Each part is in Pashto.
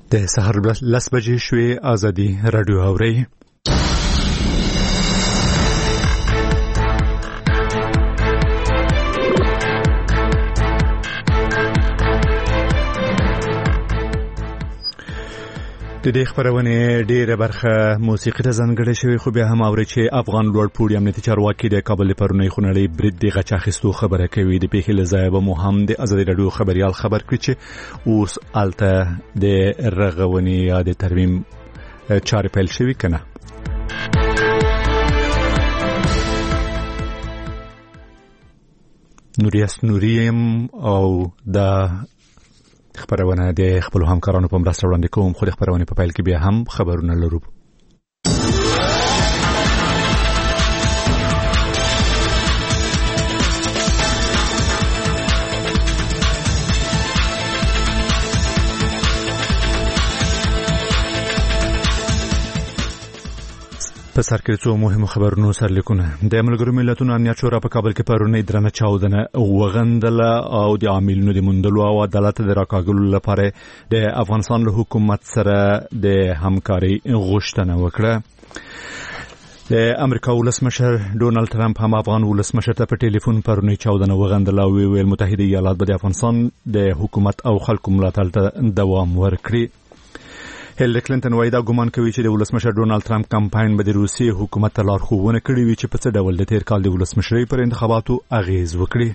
د سحر 10 بجې شوې ازادي رادیو اوري. د دې خبرونه ډیره برخه موسیقي ته ځانګړې شوی، خو بیا هم اوري چې افغان لوړ پوړی امنیتي چارواکي د کابل پرونی خونړی برید د غچاخستو خبره کوي. د پیښې لزایب مهم د ازادي رادیو خبريال خبر کړی چې اوس الته د رغونی یا د ترمیم چارې پیل شوی کنه. نوریاس نوریم او د خبرونه د خپل همکارانو په مرسته وړاندې کوم، خو د خبرونه په پیل کې بیا هم خبرونه لرو. په سر کې څو مهمه خبرونه سره لیکونه. د ملګرو ملتونو امنیت شورا په کابل کې پرونی درنه چاودنه وغندله او د عاملونو د مندلو او عدالت د راکاګلو لپاره د افغانستان له حکومت سره د همکاري غوښتنه وکړه. د امریکا ولسمشر ډونالد ټرمپ هم افغان ولسمشر ته په ټلیفون پرونی چاودنه وغندله او ویل متحده ایالات به د افغانستان د حکومت او خلکو ملاتړ ته دوام ورکړي. هیلری کلینټن وایي دا ګمان کوي چې د ولسمشر ډونالد ټرمپ کمپاین به د روسي حکومت ته لارښوونه کړې وي چې په څه ډول د تیر کال د ولسمشرۍ پر انتخاباتو اغیز وکړي.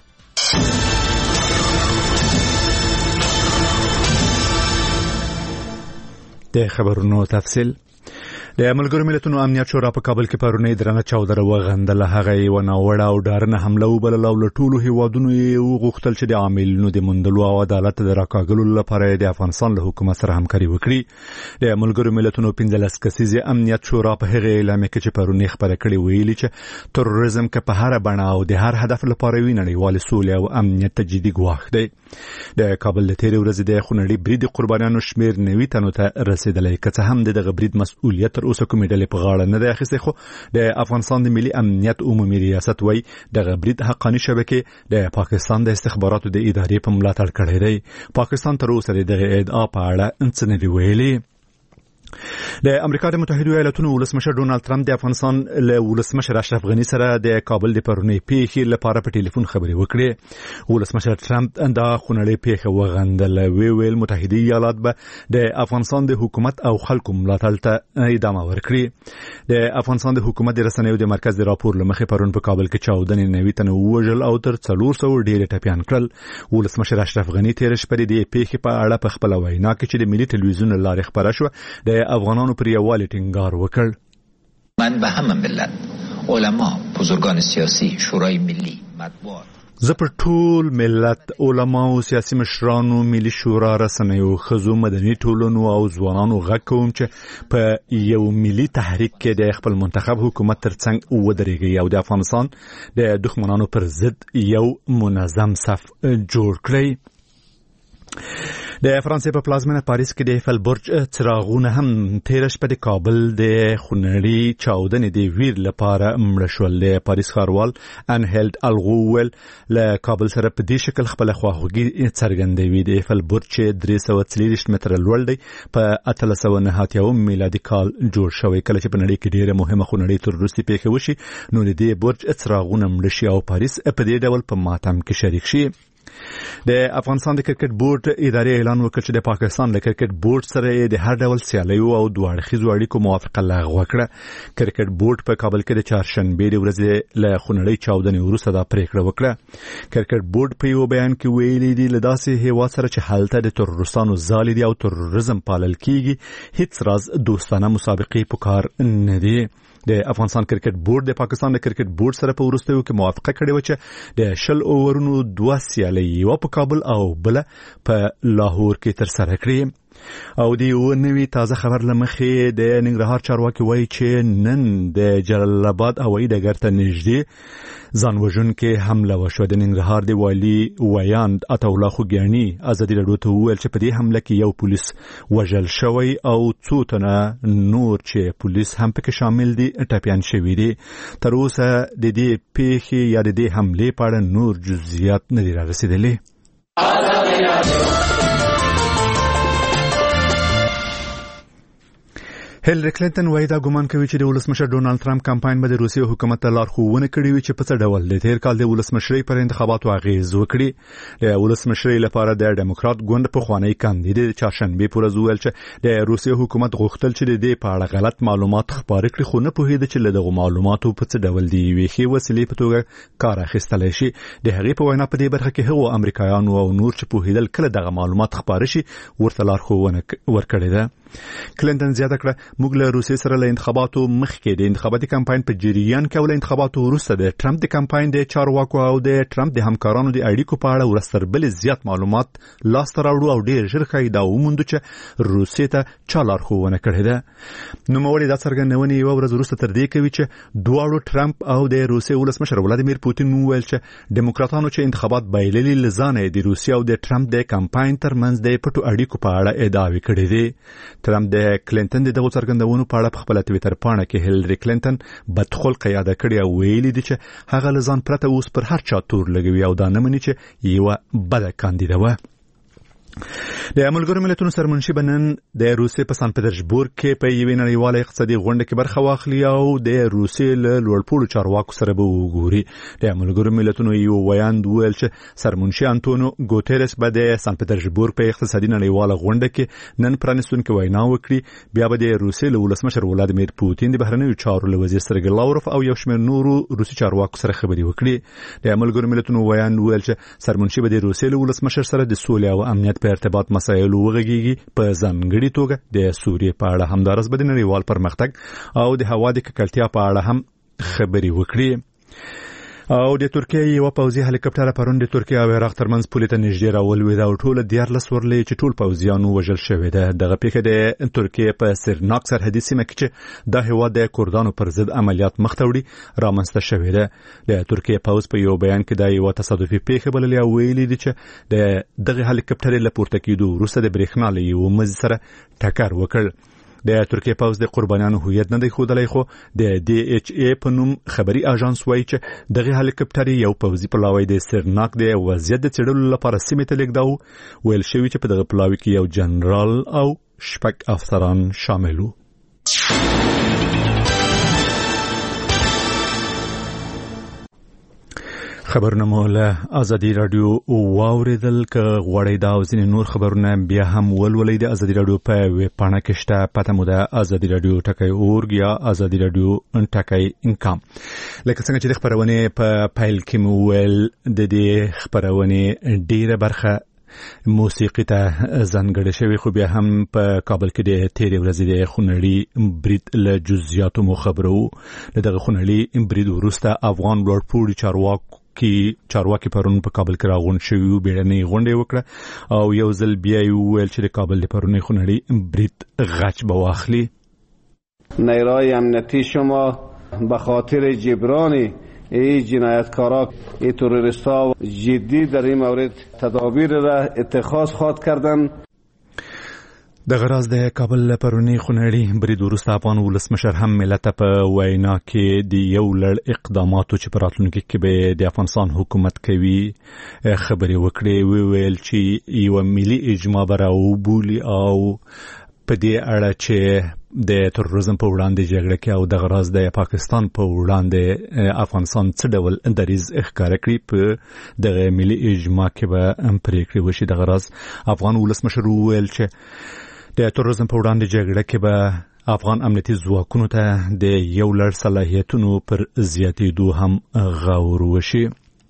د خبرونو تفصیل. د ملګرو ملتونو امنیت شورا په کابل کې پرونی درنه چاودنه وغندله. هغه یو ناوړه او ډارنه حمله وبلله او له ټولو هیوادونو یې وغوښتل چې د عاملونو د مندلو او عدالت د راکاګلو لپاره د افغانستان له حکومت سره همکاري وکړي. د ملګرو ملتونو 15 کسیزه امنیت شورا په هغه اعلان کې چې پرونی خبره کړې ویلي چې تروریزم کې په هر بڼه او د هر هدف لپاره وي نړیوال سولې او امنیت ته جدي ګواښ دی. د کابل د تیر ورځې د خونړي برید قربانیانو شمیر 90 تنو ته رسیدلی، که څه هم دغه برید مسؤلیت تر اوسه کومې ډلې په غاړه نه دی اخیستی، خو د افغانستان د ملي امنیت عمومي ریاست وایي دغه برید حقاني شبکې د پاکستان د استخباراتو د ادارې په ملاتړ کړی دی. پاکستان تر اوسه دغه ادعا په اړه څه نه دی ویلي. د امریکا د متحده ایالاتونو ولسمشر ډونالد ټرمپ د افغانستان له ولسمشر اشرف غنی سره د کابل د پرونی پیښې لپاره په ټلیفون خبرې وکړې. ولسمشر ټرمپ دا خونړۍ پیښه وغندله. ویل متحده ایالات به د افغانستان د حکومت او خلکو ملاتړ ته ادامه ورکړي. د افغانستان د حکومت د رسنیو د مرکز د راپور لمخې پرون په کابل کې چاودنې 90 تنه ووژل او تر 400 ډېر ټپيان کړل. ولسمشر اشرف غنی تیر شپه د پیښې په اړه په خپل وینا کې چې د ملي ټلویزیون لارې خبره شو د افغانانو پر یووالي ټینګار وکړ. من به همه ملت، علما، بزرگان سیاسی، شورای ملی، مطبوعات، زه پر ټول ملت، علما او سیاسي مشرانو، ملي شورا، رسنیو، خزو، مدني ټولنو او ځوانانو غږ کوم چې په یو ملي تحریک کې د خپل منتخب حکومت ترڅنګ ودرېږي او د افغانستان د دښمنانو پر ضد یو منظم صف جوړ کړي. د فرانسې په پلازمینه پاریس کې د ایفل برج څراغونه هم تیر شپه د کابل د خونړي چاودنې د ویر لپاره مړه شول. د پاریس ښاروال انهلد الغوول له کابل سره په دې شکل خپل خواخوږي څرګندوي. د ایفل برج چې 340 متره لوړ دی په 1899 میلادي کال جوړ شوی. کله چې په نړۍ کې ډیره مهمه خونړي تروریستي پیښه وشي نو د دې برج څراغونه مړه شي او پاریس په دې ډول په ماتم کې شریک شي. د افغانستان د کرکټ بورډ ادارې اعلان وکړ چې د پاکستان له کرکټ بورډ سره د هر ډول سیالیو او دوه اړخیزو اړیکو موافقه لغوه کړه. کرکټ بورډ په کابل کې د چهارشنبې د ورځې له خونړۍ چاودنې وروسته دا پریکړه وکړه. کرکټ بورډ په یو بیان کې ویلي دی له داسې هیواد سره چې هلته د تروریستانو ځالې دي او تروریزم پالل کیږي هیڅ راز دوستانه مسابقې په کار نه دي. د افغانستان کرکټ بورډ د پاکستان د کرکټ بورډ سره په وروستیو کې موافقه کړې و چې د 20 اوورونو 2 سیالۍ یو په کابل او بل په لاهور کې ترسره کړي. او دی یو نوی تازه خبر لمخې د ننګرهار چارواکي وایي چې نن د جلال آباد هوایي ډګر ته نږدې ځانوژونکې حمله وشوه. د ننګرهار د والي ویاند عطاالله خوګیاني ازادي راډیو ته وویل چې په دې حمله کې یو پولیس وژل شوی او څو تنه نور چې پولیس هم پکې شامل دي ټپیان شوي دي. تر اوسه د دې پیښې یا د دې حملې په اړه نور جزئیات نه دي رارسېدلي. هیلری کلینټن وایي دا ګومان کوي چې د ولسمشر ډونالد ترامپ کمپاین به د روسیې حکومت ته لارښوونه کړې وي چې په څه ډول د تیر کال د ولسمشرۍ پر انتخاباتو اغېز وکړي. د ولسمشرۍ لپاره د ډیموکرات ګوند پخوانی کاندید چهارشنبې پر ورځ وویل چې د روسیې حکومت غوښتل چې د دې په اړه غلط معلومات خپاره کړي، خو نه پوهېده چې له دغو معلوماتو په څه ډول د یوې ښې وسیلې په توګه کار اخیستلی شي. د هغې په وینا په دې برخه کې هغو امریکایانو او نور چې پوهېدل کله دغه معلومات خپاره شي ورته لارښوونه ورکړې ده. کلینټن زیاته کړه موږ له روسیې سره له انتخاباتو مخکې د انتخاباتي کمپاین په جریان کې او له انتخاباتو وروسته د ټرمپ د کمپاین د چارواکو او د ټرمپ د همکارانو د اړیکو په اړه ورستربلې زیات معلومات لاسته راوړو او ډېر ژر ښایي دا وموندو چې روسیې ته چا لارښوونه کړې ده. نوموړي دا څرګندونې یوه ورځ وروسته تر دې کوي چې دواړو ټرمپ او د روسیې ولسمشر ولادیمیر پوتین وویل چې ډیموکراتانو چې انتخابات بایللي له ځانه د روسیې او د ټرمپ د کمپاین ترمنځ د پټو اړیکو په اړه ادعاوې کړې دي. ترامپ د کلینټن دغه څرګندونو په اړه په خپل ټویټر پاڼه کې هیلری کلینټن بدخلقه یاد کړی او ویلي دی چې هغه لزان پرته اوس پر هر چا تور لګوي او دا نه مني چې یو بده کاندیده و. د ملګرو ملتونو سرمنشي بنن د روسیې په سان پټرزبورګ کې په یوې نړیواله اقتصادي غونډه کې برخه واخلي او د روسیې له لوړپوړو چارواکو سره به وګوري. د ملګرو ملتونو یو ویاند ویل چې سرمنشي انټونیو ګوتيرس به د سان پټرزبورګ په اقتصادي نړیواله غونډه کې نن پرانیستونکو وینا وکړي، بیا به د روسیې له ولسمشر ولادیمیر پوتین د بهرنیو چارو له وزیر سرګی لاوروف او یو شمېر نورو روسي چارواکو سره خبرې وکړي. د ملګرو ملتونو ویاند ویل چې سرمنشي به د روسیې له ولسمشر سره د سولې او امنیت په ارتباط مسایل وغږیږي، په ځانګړي توګه د سوریې په اړه همدارس به د نړیوال پرمختګ او د هوا د ککړتیا په اړه هم خبرې وکړي. او د ترکیې یو پوځي هلیکاپټر پرون د ترکیې او عراق ترمنځ پولې ته نږدې راولوید او ټول 14 ورلې چې ټول پوځیانو وژل شوی ده. دغه پیښه د ترکیې په سرناک سرحدي سیمه کې چې د هیواد د کردانو پر ضد عملیات مخته وړي رامنځته شوی ده. د ترکیې پوځ په یو بیان کې دا یو تصادفي پیښه بللې او ویلي دي چې د دغه هلیکاپټر له پورته کېدو وروسته د برېښنا له یو مزي سره ټکر وکړ. د ترکیې پوځ د قربانیانو هویت نه دی ښودلی، خو د دی ایچ ای په نوم خبري اژانس وایي چې دغه هلیکاپټر یو پوځي پلاوی د سرناک د وضعیت د څېړلو لپاره سیمې ته لېږداوه. ویل شوي چې په دغه پلاوي کې یو جنرال او 6 افسران شامل وو. خبرونه مو له ازادي رادیو واوریدل. که غواړئ دا او ځینې نور خبرونه بیا هم ولولئ د ازادي رادیو په ویب پاڼه کې شته. پته مو ده ازادي رادیو .org یا ازادي رادیو .com. لکه څنګه چې د خبرونې په پیل کې مو ویل د دې خبرونې ډیره برخه موسیقي ته ځانګړې شوی، خو بیا هم په کابل کې د تیرې ورځې د خونړي برید له جزئیاتو مو خبرو. له دغه خونړي برید وروسته افغان لوړپوړي چارواکي پرون په کابل کې راغونډ شوي، بیړنۍ غونډه وکړه او یو ځل بیا ویل چې د کابل د پرونی خونړي برید غچ به واخلي. نیروهای امنیتی شما به خاطر جبران این جنایتکارا این تروریستا جدی در این مورد تدابیر را اتخاذ خواهد کردند. د غراز د کابل پرونی خونړي برید وروسته افغان ولسمشر هم ملت په وینا کې د یو لړ اقداماتو چې په راتلونکي کې به د افغانستان حکومت کوي خبرې وکړې. ویل چې یو ملي اجماع به راوبولي او په دې اړه چې د تروریزم په وړاندې جګړه کې او د غراز د پاکستان په وړاندې افغانستان څه ډول دریځ ښکاره کړي په دغه ملي اجماع کې به پرېکړې وشي. د غراز افغان ولسمشر ویل چې د تروریزم په وړاندې جګړه کې به افغان امنیتي ځواکونو ته د یو لړ صلاحیتونو پر زیاتېدو هم غور وشي.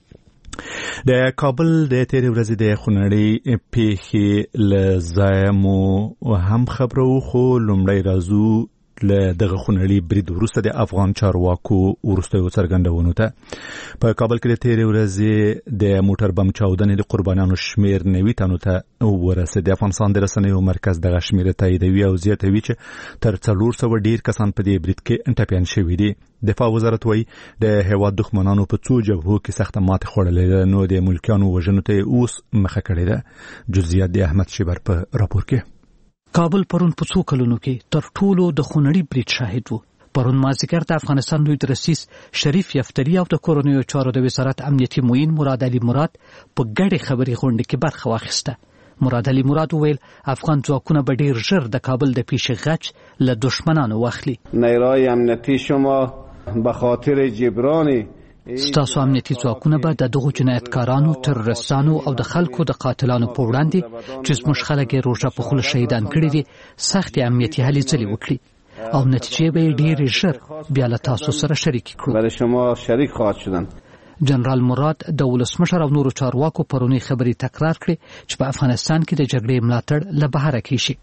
د کابل د تیرې ورځې د خونړۍ پیښې له ځایه مو هم خبرو، خو لومړی راځو له دغه خونړي برید وروسته د افغان چارواکو وروستیو څرګندونو ته. په کابل کې د تیرې ورځې د موټر بم چاودنې د قربانیانو شمیر 90 تنو ته ورسېد. د افغانستان د رسنیو مرکز دغه شمیر تاییدوي او زیاتوي چې تر 400 ډیر کسان په دې برید کې ټپیان شوي دي. دفاع وزارت وایي د هیواد دښمنانو په څو جبهو کې سخته ماتې خوړلې ده، نو د ملکیانو وژنو ته اوس مخه کړې ده. جزئیات د احمد شیبر په راپور کې. کابل پرون په څو کلونو کې تر ټولو د خونړي برید شاهد وو. پرون مازیګر د افغانستان لوی رئیس شریف یفتلی او د کورونیو چارو د وزارت امنیتي معین مراد علي مراد په ګډه خبري غونډه کې برخه واخیسته. مراد علي مراد وویل افغان ځواکونه به ډیر ژر د کابل د پیښې غچ له دشمنانو واخلي. نیروهای امنیتی شما به خاطر جبران ستاسو امنیتي ځواکونه به د دغو جنایتکارانو، تروریستانو او د خلکو د قاتلانو په وړاندې چې زموږ خلک یې روژه په خوله شهیدان کړي دي سختې امنیتي هلې ځلې وکړي او نتیجې به یې ډېرې ژر بیا له تاسو سره شریکې کړو. برای شما شریک خواهد شدن. جنرال مراد د ولسمشر او نورو چارواکو پرونی خبرې تکرار کړې چې په افغانستان کې د جګړې ملاتړ له بهره کیږي.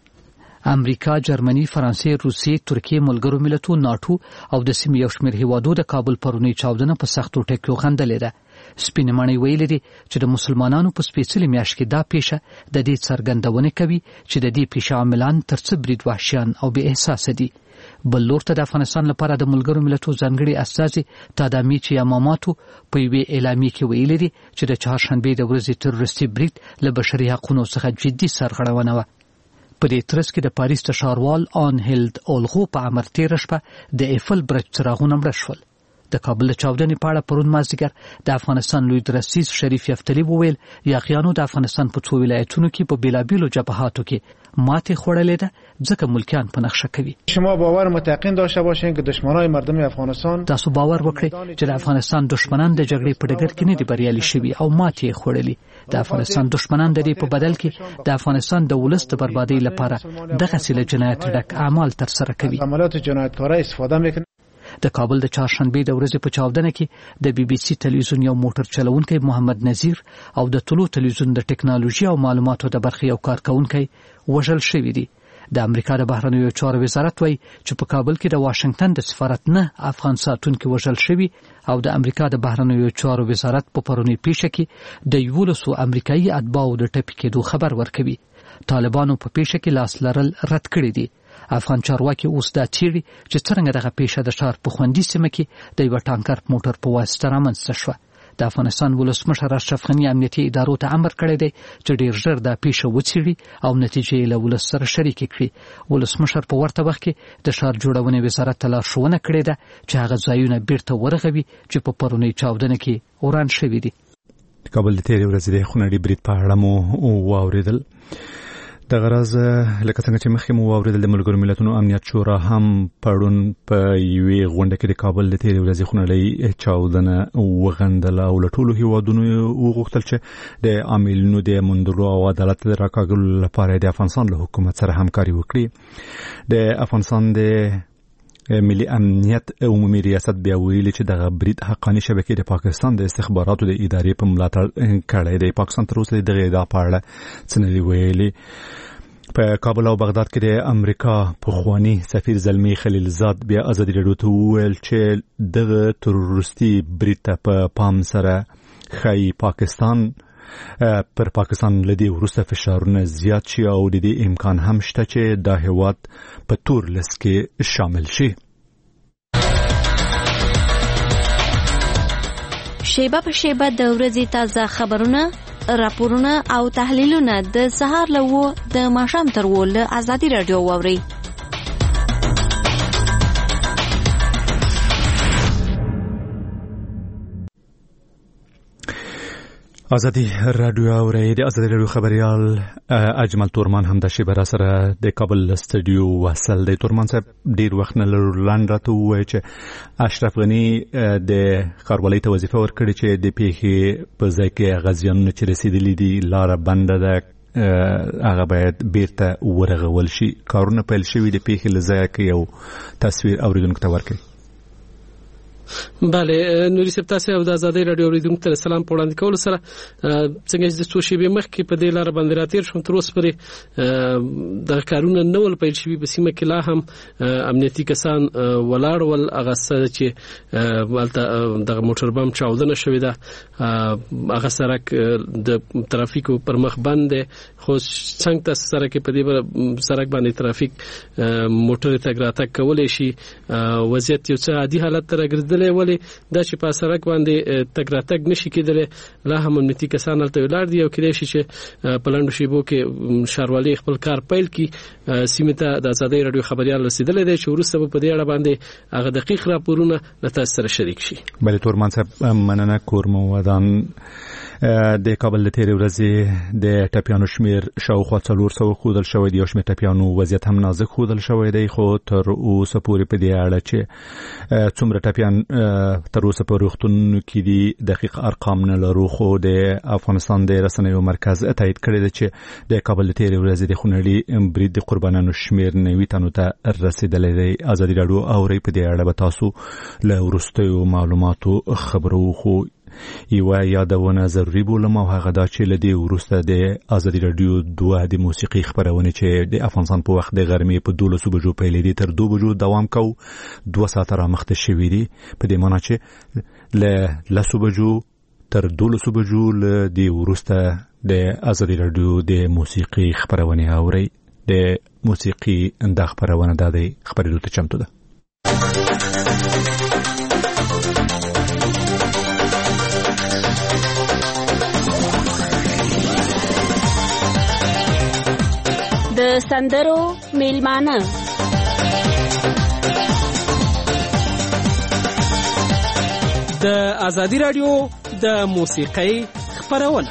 امریکا، جرمني، فرانسې، روسیې، ترکیې، ملګرو ملتونو، ناټو او د سیمې یو شمېر هیوادو د کابل پرونی چاودنه په سختو ټکیو غندلې ده. سپینې ماڼۍ ویلي دي چې د مسلمانانو په سپېڅلې میاشت کې دا پیښه د دې څرګندونه کوي چې د دې پیښې عاملان تر څه برید وحشیان او بې احساسه دي. بل لور ته د افغانستان لپاره د ملګرو ملتونو ځانګړي استازي تادامي چیاماماتو په یوې اعلامیې کې ویلي دي چې د چهارشنبې د ورځې تروریستي برید له بشري حقونو څخه جدي سرغړونه وه. په دې ترڅ کې د پاریس د ښاروال آنهیلد اولغو په امر تېره شپه د ایفل برج څراغونه مړه شول. د کابل د چاودنې په اړه پرون مازدیګر د افغانستان لوی درسیز شریف یفتلي وویل یاغیانو د افغانستان په څو ولایتونو کې په بیلابیلو جبهاتو کې ماتې خوړلې ده ځکه ملکیان په نقشه کوي. شما باور متقین داشته باشین که دشمنان مردم افغانستان تاسو باور وکړئ چې د افغانستان دشمنان د جګړې په ډګر کې نه دي بریالي شوي او ماتې خوړلې. د افغانستان دشمنان د دې په بدل کې د افغانستان د ولس د بربادۍ لپاره دغه سیله جنایت ډک اعمال ترسره کوي. عملیات جنایتکارانه استفاده میکنه. د کابل د چهارشنبې د ورځې په چاودنه کې د بي بي سي تلویزیون یو موټر چلونکی محمد نذیر او د طلوع تلویزیون د ټکنالوژي او معلوماتو د برخې یو کارکونکی وژل شوي دي. د امریکا د بهرنیو چارو وزارت وایي چې په کابل کې د واشنگټن د سفارت نه افغان ساتونکي وژل شوي او د امریکا د بهرنیو چارو وزارت په پرونی پیښه کې د 11 امریکایي اتباعو د ټپي کېدو خبر ورکوي. طالبانو په پیښه کې لاس لرل رد کړی دي. افغان چارواکي اوس دا چیرې چې څنګه دغه پیښه د ښار په خوندي سیمه کې د یو ټانکر موټر په واسطه رامنځته شوه. د افغانستان ولسمشر اشرف غني امنیتي ادارو ته امر کړی دی چې ډیر ژر دا پیښه وڅېړي او نتیجې له ولس سره شریکې کړي. ولسمشر په ورته وخت کې د ښار جوړونې وزارت ته لارښوونه کړې ده چې هغه ځایونه بیرته ورغوي چې په پرونی چاودنه کې وران شوي دي. کابل د تیرې ورځې د خونړي برید په اړه مو واورېدل. د غرض لکه څنګه چې مخکې مو واورېدل د ملګرو ملتونو امنیت شورا هم پرون په یوې غونډه کې د کابل د تیرې ورځې خونړۍ چاودنه وغندله او له ټولو هیوادونو وغوښتل چې د عاملینو د موندلو او عدالت د راکاږلو لپاره د افغانستان له حکومت سره همکاري وکړي. د افغانستان د ملي امنیت عمومي ریاست بیا ویلي چې دغه برید حقاني شبکې د پاکستان د استخباراتو د ادارې په ملاتړ کړی دی. پاکستان تر اوسه دغه ادعا په اړه څه نه دی ویلي. په کابل او بغداد کې د امریکا پخوانی سفیر زلمی خلیلزاد بیا ازادي راډیو ته وویل چې دغه تروریستي برید ته په پام سره ښایي پاکستان پر پاکستان لدی وروسته فشارونه زیات شي او د دې امکان هم شته چې دا هیواد په تور لیست کې شامل شي. شیبه په شیبه د ورځې تازه خبرونه، راپورونه او تحلیلونه د سهار له 9 د ماښام تر 10 له ازادي راډیو واورئ. ازادي راډیو اورئ. د ازادي راډیو خبريال اجمل تورمان هم د شیبه را سره د کابل استودیو وصل دی. تورمان صاحب ډیر وخت نه لاندې راته وایي چې اشرف غني د ښاروالۍ ته وظیفه ورکړي چې د پیښې په ځای کې غزیانونه چې رسیدلي دي لاره بنده ده هغه باید بیرته ورغول شي. کارونه پیل شوي د پیښې له ځایه کې یو تصویر اوریدونکو ته ورکړي. بله نوري صاحب تاسو د ازادي راډیو اوریدونکو ته سلام په وړاندې کول سره څنګه چې د څو شیبې مخکې په دې لار باندې راتیر شوم تر اوسه پرې د کارونه نول پیل شوي په سیمه کې لا هم امنیتي کسان ولاړ ول هغه چې د موټر بم چاودنه شوې ده هغه سړک د ترافیکو پر مخ بند خو څنګه تاسو سره کې په دې سړک باندې ترافیک موټر تګ راتګ کولای شي وضعیت یو څه عادي حالت ته راګرځي رسیدلې ولې دا چې په سړک باندې تګ راتګ نشي کېدلی لا هم امنیتي کسان هلته ولاړ دي او کېدای شي چې په لنډو شیبو کې ښاروالي خپل کار پیل کړي. سیمې ته د ازادۍ راډیو خبريال رسیدلې دی چې وروسته په دې اړه باندې هغه دقیق راپورونه له تاسو سره شریک شي. بله تورمان صاحب مننه کورمو ودان. د کابل د تیرې ورځې د ټپیانو شمیر شاوخوا 400 ښودل شوی دی او شمیر ټپیانو وضعیت هم نازک ښودل شوی دی خو تر اوسه پورې په دې اړه چې څومره ټپیان تر اوسه په روغتونونو کې دي دقیق ارقام نه لرو خو د افغانستان د رسنیو مرکز تایید کړی دی چې د کابل د تیرې ورځې د خونړي برید د قربانانو شمیر 90 تنو ته رسیدلی دی. ازادي راډیو اوري په دې اړه به تاسو له وروستیو معلوماتو خبرو خو یو یادونه ضروری بولم او هغه دا چې لدی وروسته د ازادي راډیو 2 د موسیقي خبرونه چې د افغانستان په وخت د غرمې په 12 بجو پیل دي تر 2 بجو دوام کو 2 ساعت را مخته شوی دي په دې معنی چې ل 10 بجو تر 12 بجو ل دی وروسته د ازادي راډیو د موسیقي خبرونه اوري د موسیقي اند خبرونه د خبرې ته چمتو ده. د سندرو میلمانه د ازادي راډیو د موسیقۍ خبرونه.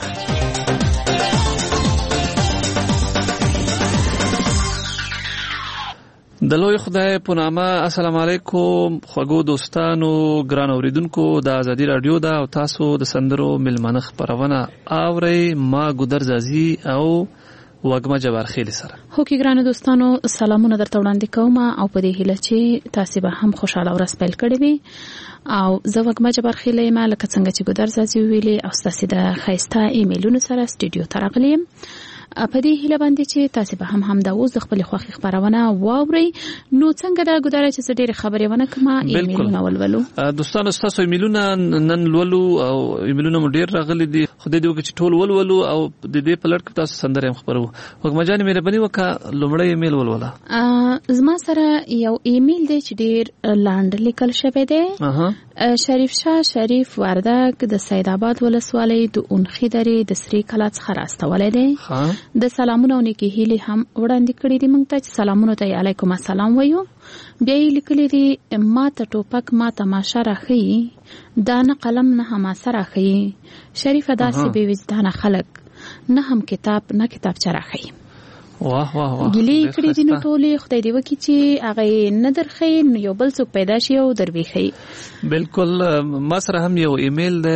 د لوی خدای په نامه السلام علیکم خوږو دوستانو ګران اوریدونکو د ازادي راډیو دا او تاسو د سندرو میلمانه خبرونه اورئ. ما ګودر زازي او وګما جبار خیل سره هو کې ګران دوستانو سلامونه درته وړاندې کوم او په دې هیله چې تاسو به هم خوشاله ورځ پیل کړئ وي او زه وګما جبار خیل یم لکه څنګه چې ګودر زازي ویلي او تاسو د خیسته ایمیلونو سره سټوډیو ته راغلیم په دې هیله باندې چې تاسو به هم د اوس د خپل خوخي خبرونه واوري. نو څنګه دا ګودره چې ډېر خبرې ونه کما ایمیلونه ولولو دوستانو تاسو ایمیلونه نن ولولو او ایمیلونه مو ډېر راغلي دي خدای دې وکړي چې ټول ولولو او د دې په لړ کې تاسو سندره هم خبرو. وګما جان مهرباني وکړه لومړی ایمیل ولوله. زما سره یو ایمیل دی چې ډېر لاند لیکل شوی دی. شریف شاه شریف وردک د سید آباد ولسوالۍ د اونخې درې د سری کلا څخه راستولې دی. د سلامونو نیکی هیله هم وړاندې کړې دي موږ ته چې سلامونو ته علیکم السلام وایو. بیا یې لیکلي دي ما ته ټوپک ما تماشا راخی دا نه قلم نه حماسه راخی شریفه داسې بې وجدانه خلک نه هم کتاب نه کتابچه راخی. واه واه واه ګلی کړې دي نو ټولې خدای دې وکړي چې هغه نه درخې نو یو بل څوک پیدا شي او درويخي. بالکل ما سره هم یو ایمیل ده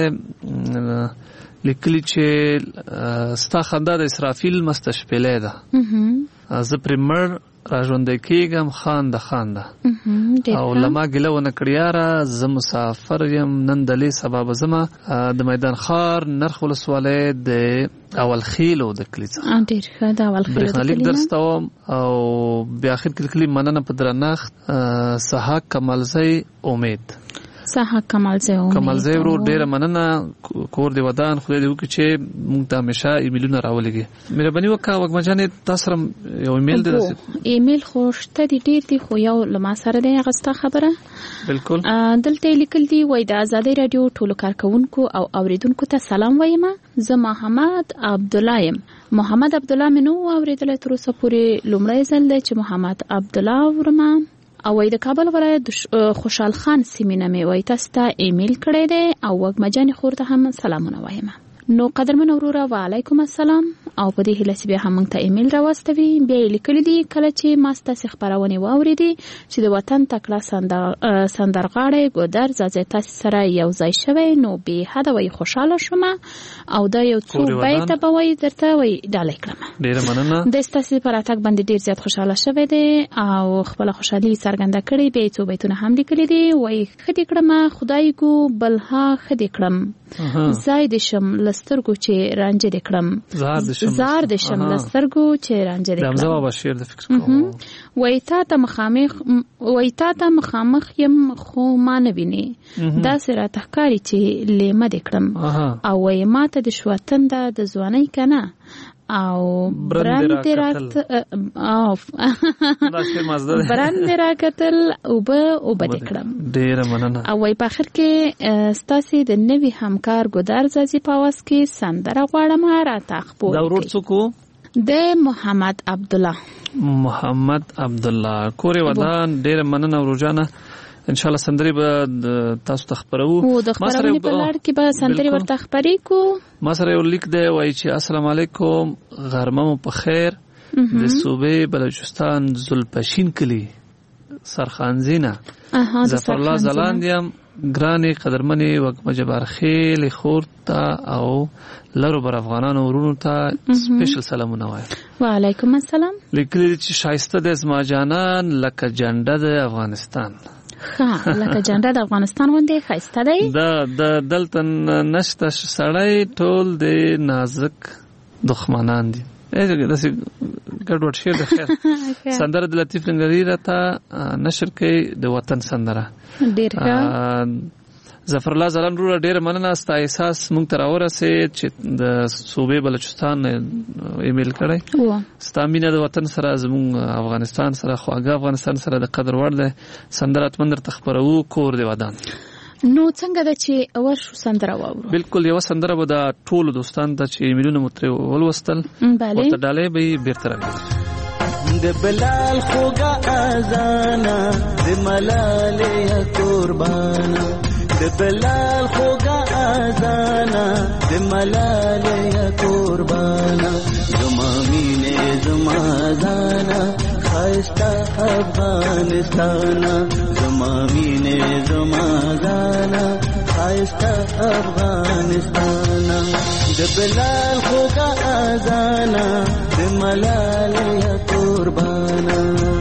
لیکلی چې ستا خندا د اسرافیل مستشپلې ده زه پرمر راژوندې کېږم خان د خان ده او لما ګله ونه کړیاره زه مسافر یم نن دلې سبب زما د میدان خار نرخ ولسوالۍ د اول خیلو د کلیڅه ډېر ښه د اول خیلو د لیک درستوم او بیا اخر کې کلی مننه په درنښت صحاک کمالزی امید صحه کمالزی ورو ډیره مننه کور دی ودان خدای دې وکړي چې موږ ته همیشه ایمیلونه راولېږي. مهرباني وکړه وګما جان تاسو سره یو ایمیل دی ایمیل خو شته دي ډیر دي خو یو لما سره دی غستا خبره بالکل دلته لیکل دي وای د ازادي رادیو ټولو کارکونکو او اوریدونکو ته سلام وایم. زه محمد عبد الله يم. محمد عبد الله منو اوریدل تر اوسه پورې لومړی ځل دی چې محمد عبد الله ورما او د کابل ولایت خوشحال خان سیمینه مې وای تاسو ته ایمیل کړی دی او وګما جان خور ته هم سلامونه وایم. نو قدرمن وروره وعلیکم السلام او په دې هیله چې به هم موږ ته ایمیل راوستوي. بیا یې لیکلي دي کله چې ما ستاسو خبرونه واوریدي چې د وطن تکړه سندرغاړی ګودر زازي تاسو سره یو ځای شوی نو به حدا وای خوشاله شوم او دا یو څو بیت به وای درته وای ډالۍ کړم. ډیره مننه. د ستاسو پر اتاک باندې ډیر زیات خوشاله شوی دی او خپل خوشحالي څرګنده کړې به څو بیتونه هم لیکلي دي وای خدي کړم خدای کو بلها خدي کړم زاید شم لسترګو چې رانج دې کړم زار دې شم لسترګو چې رانج دې کړم. حمزه بابا شعر د فکر کوم وای تا ته مخامخ يم خو ما نه ویني دا سره تخکاری چې لیمه دې کړم او وای ما ته د شوتنده د ځواني کنه او برند راکتل او به دکړم ډیر مننه. او په اخر کې ستاسو د نوي همکار ګودار زازي پاوس کې سندره غواړم را تخپو دا ورور څوک د محمد عبدالله کورې ودان. ډیر مننه ورجانه. ان شاء الله سندري به تاسو تخبرو. او د خبرونې په لړ کې به سندري ورته خبرې کو. ما سره یو لیک دی وایي چې السلام علیکم غرمه مو په خیر. د صوبې بلوچستان زلپشین کلی سرخانزینه ظفر الله زلاندیم ګرانې قدرمنې وګمه جبار خیل خورتا او لرو بر افغانانو ورونو ته سپیشل سلامونه وایم. وعلیکم السلام. لیکلي چې شایسته د اسما جانان لکه جنډه د افغانستان. لکه جنډه د افغانستان غوندې ښایسته دی. د دلته نشته سړی ټول د نازک دښمنان دي. داسې ګډوډ شعر د خیر سندره د لطیف ننګرهاري راته نشر کوي د وطن سندره. ډېر ښه. ظفر الله زلان وروره ډېره مننه. ستا احساس موږ ته راورسېد چې د صوبې بلوچستان ایمیل کړی. ستا مینه د وطن سره زموږ افغانستان سره خواږه افغانستان سره د قدر وړ دی. سندره اتمن درته خپروو کور د ودان. نو څنګه ده چې ورشو سندره واورو؟ بالکل یو سندره به د ټولو دوستانو ته چې ایمیلونه مو ترې ولوستل ورته ډالۍ به یې بیرته راګرځي. د بلال خوږه اذانه د ملالۍ قربانه د بلال خوږه اذانه د ملالۍ قربانه زما مینې زما ځانه ښایسته افغانستانه زما مینې زما ځانه ښایسته افغانستانه د بلال خوږه اذانه د ملالۍ قربانه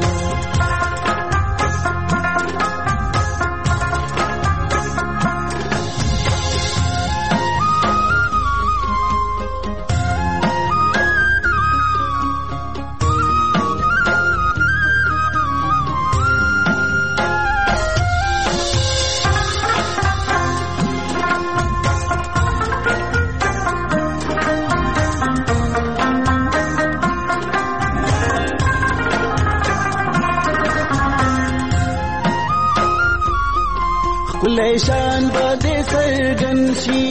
لیشان بده سرگن شي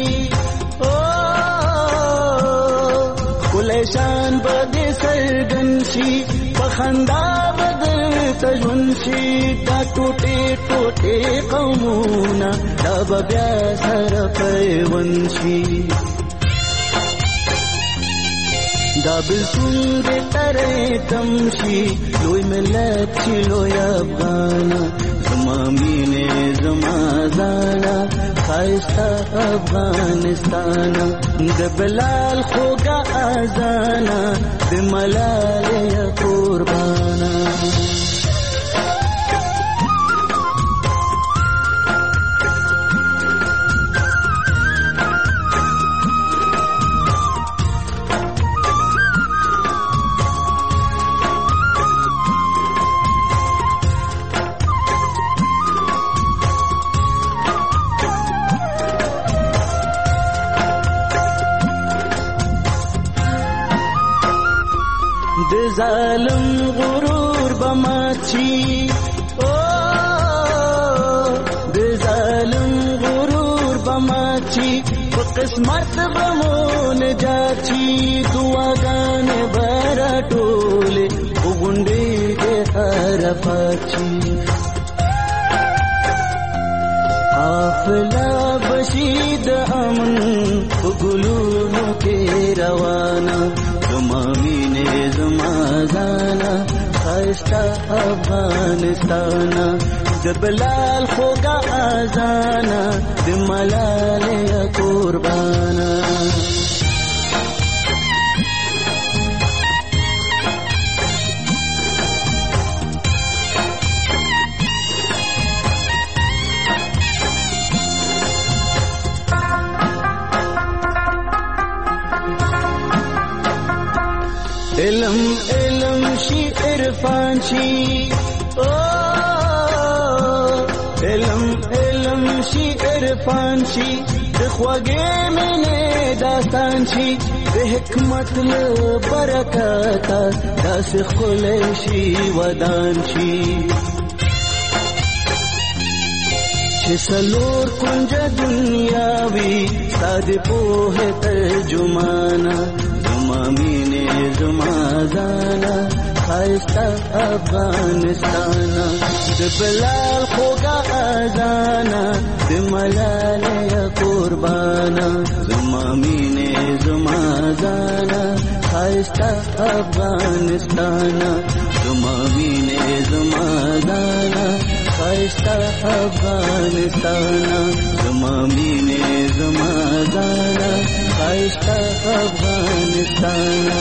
لیشان بده سرگن شي بخندا بدر تجون شي دا ټوټه ټوټه قومونه دا بیا سره پیون شي دا بلسون دې ترې تمشي لوی ملت چې لوی افغان زما مینې زما ځانا ښایسته افغانستان د بلال خوږه اذانه د ملالۍ قربانه ظالم غرور بماچی د ظالم غرور بماچی په قسمت بمون جاچی دعاګان برا ټوله وګونډې د حرفاچی افلا بشید امن وګلونو کې روانه زما مینې زما ځانا ښایسته افغانستان د بلال خوږه اذانه د ملالۍ قربانه علم علم شي عرفان شي علم علم شي عرفان شي د خوږې مینې داستان شي د حکمت له برکته داسې ښکلی شي ودان شي چې څلور کنجه دنیا وي ستا د پوهې ترجمانه زما مینې زما ځانه ښایسته افغانستانه د بلال خوږه اذانه د ملالۍ قربانه زما مینې زما ځانه ښایسته افغانستانه زما مینې زما ځانه ښایسته افغانستانه زما مینې زما ځانه ښایسته افغانستانه.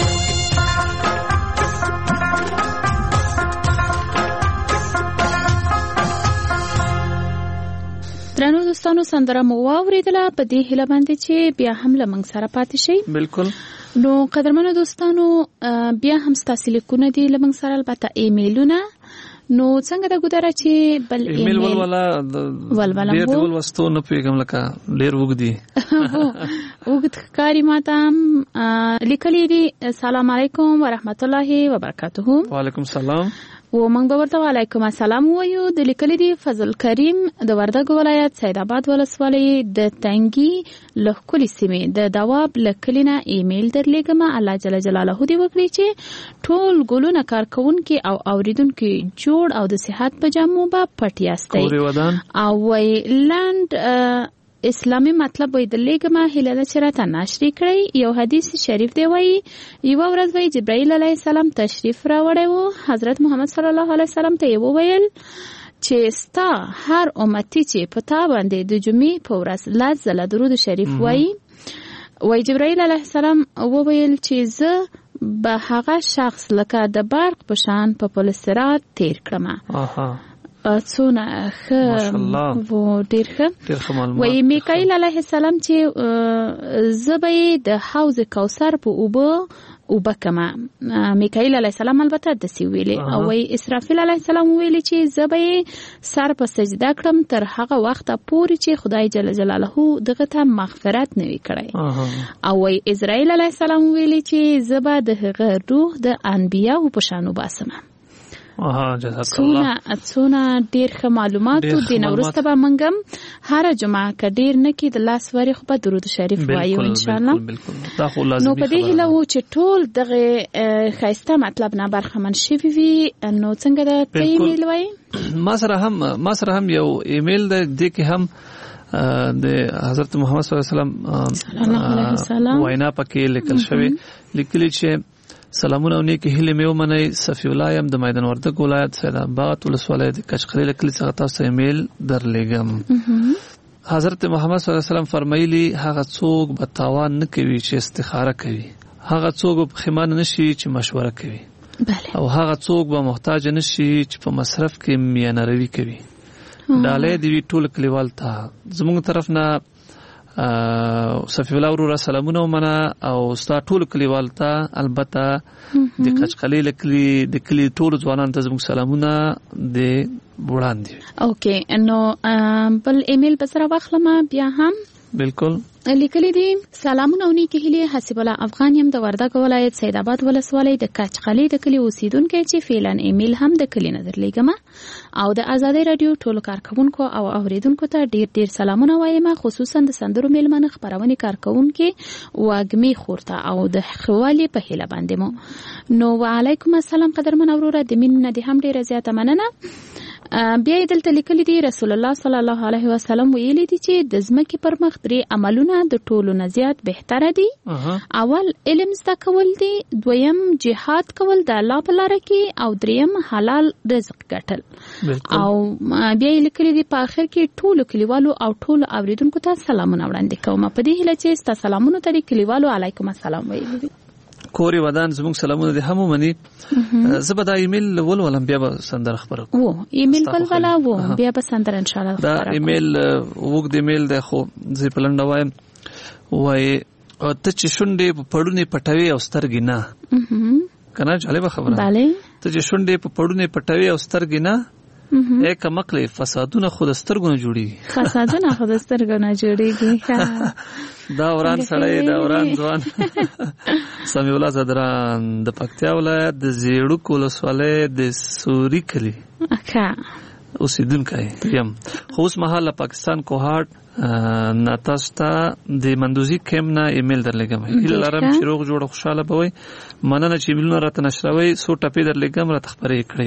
درنو دوستانو سندره مو واوریدله په دې هیله باندې چې بیا هم له موږ سره پاتې شئ. بالکل. نو قدرمنو دوستانو بیا هم ستاسو لیکونه دي له موږ سره البته ایمیلونه. نو څنګه د ګودره چې بل ایمیل ولولا ډېر ډول وستو نه پیغام لکه ډېر وګدي وګد ښکاری ماته لیکلي دي السلام علیکم ورحمت الله وبرکاته. وعلیکم السلام. و موږ به ورته وعلیکم السلام وایو. د لیکلي دي فضل کریم د وردګ ولایت سید آباد ولسوالۍ د تنګي لهکلي سیمې د دواب لکلینا ایمیل درلېږم. الله جل جلاله دې وکړي چې ټول ګلونه کارکونکي او اوریدونکي جوړ او د صحت په جامو به پټ یاستئ او وای لاند اسلامي مطلب وای د لېګما هله چې راته ناشري کړی. یو حدیث شریف دی وای یو ورځ وای جبرائیل علیه السلام تشریف راوړی وو. حضرت محمد صلی الله علیه وسلم ته یې وویل چې ستا هر امتی چې په تا باندې د جمعې په ورځ لږ ځله درود شریف وای جبرائیل علیه السلام وویل چې زه به هغه شخص لکه د برق په شان په پل صراط تیر کړم. څونه ښه و ډېر ښه. وایي میکائیل علیه السلام چې زه به یې د حوض کوثر په اوبه کمه. میکائیل علیه السلام البته داسې ویلې. او وایي اسرافیل علیه السلام ویلي چې زه به یې سر په سجده کړم تر هغه وخته پورې چې خدای جل جلاله دغه ته مغفرت نه وي کړی. او وایي اسرائیل علیه السلام ویلي چې زه به د هغه روح د انبیاو په شان وباسم. څونه ډېر ښه معلومات و. دې نه وروسته به موږ هم هره جمعه که ډېر نه کړي د لاس وارې خو به درود شریف وایو انشاءالله. نو په دې هیله و چې ټول دغه ښایسته مطلب نه برخمن شوي وي. نو څنګه د ایمیل وایي ما سره هم یو ایمیل دی دې کې هم د حضرت محمد صلی الله علیه وسلم وینا پکې لیکل شوی. لیکلي چې سلامونه او نیکی هیله مې ومنئ. صفی الله یم د میدان وردګ ولایت سید آباد ولسوالۍ د کچقري له کلي څخه تاسو ایمیل درلېږم. حضرت محمد صلی الله علیه وسلم فرمایلی هغه څوک به تاوان نه کوي چې استخاره کوي. هغه څوک به پښیمان نشي چې مشوره کوي. او هغه څوک به محتاج نشي چې په مصرف کې میانروي کوي. ډالۍ دی ټول کلیوال ته زموږ طرف نه صفی الله ورور سلامونه ومنه او ستا ټول کلیوال ته البته د کچقلي لکلي د کلی ټول ځوانان ته زموږ سلامونه د وړاندې. اوکې نو بل ایمیل به سره واخلم بیا هم. بالکل. لیکلي دي سلامونه او نیکی هیلې حسب الله افغان یم د وردګ ولایت سید آباد ولسوالۍ د کچقلي د کلی اوسیدونکو چې فعلا ایمیل هم د کلی نه درلېږم او د آزادۍ رادیو ټولو کارکونکو او اوریدونکو ته ډیر ډیر سلامونه وایم. خصوصا د سندرو میلمنه خبرونه کارکونکو واګمی خورته او د خوالي په هیله باندې مو. نو وعلیکم السلام قدرمن اوروره د مين نه دي هم ډیره زیاته مننه. بیا یې دلته لیکلي دي رسول الله صلی الله علیه وسلم ویلي دي چې د ځمکې پر مخ درې عملونه د ټولو نه زیات بهتره دي. اول علم زده کول دي، دویم جهاد کول د الله په لاره کې، او دریم حلال رزق ګټل. او بیا یې لیکلي دي په آخر کې ټولو کلیوالو او ټولو اوریدونکو ته سلامونه وړاندې کوم. په دې هیله چې ستا سلامونه ته کلیوالو علیکم السلام ویلي دي. کوري ودان زموږ سلامونه دي هم مني. زه به دا ایمیل ولولم بیا به سندره خبره کوم. ایمیل ولولا بیا به سندره ان شاء الله دا ایمیل وګ د ایمیل د خو زه پلند وایم وای ته چې شونډې په پړونی پټوي او سترګې نه کنه جالب خبره. bale ته چې شونډې په پړونی پټوي او سترګې نه یک مقله فسادونه خود سترګونه جوړي فسادونه خود سترګونه جوړيږي دا وران سړی دا وران ځوان سمیع الله زدران د پکتیا ولایت د زیړو ولسوالۍ د سوري کلی اوسیدونکی یم خو اوس مهال پاکستان کوهاټ ناتاستا د مندوزي کیم نه ایمیل درلګم هیله لرم چې روغ جوړ خوشاله بوي مننه چې ایمیلونه راته نشروي سو ټپې درلګم را تخبرې کړې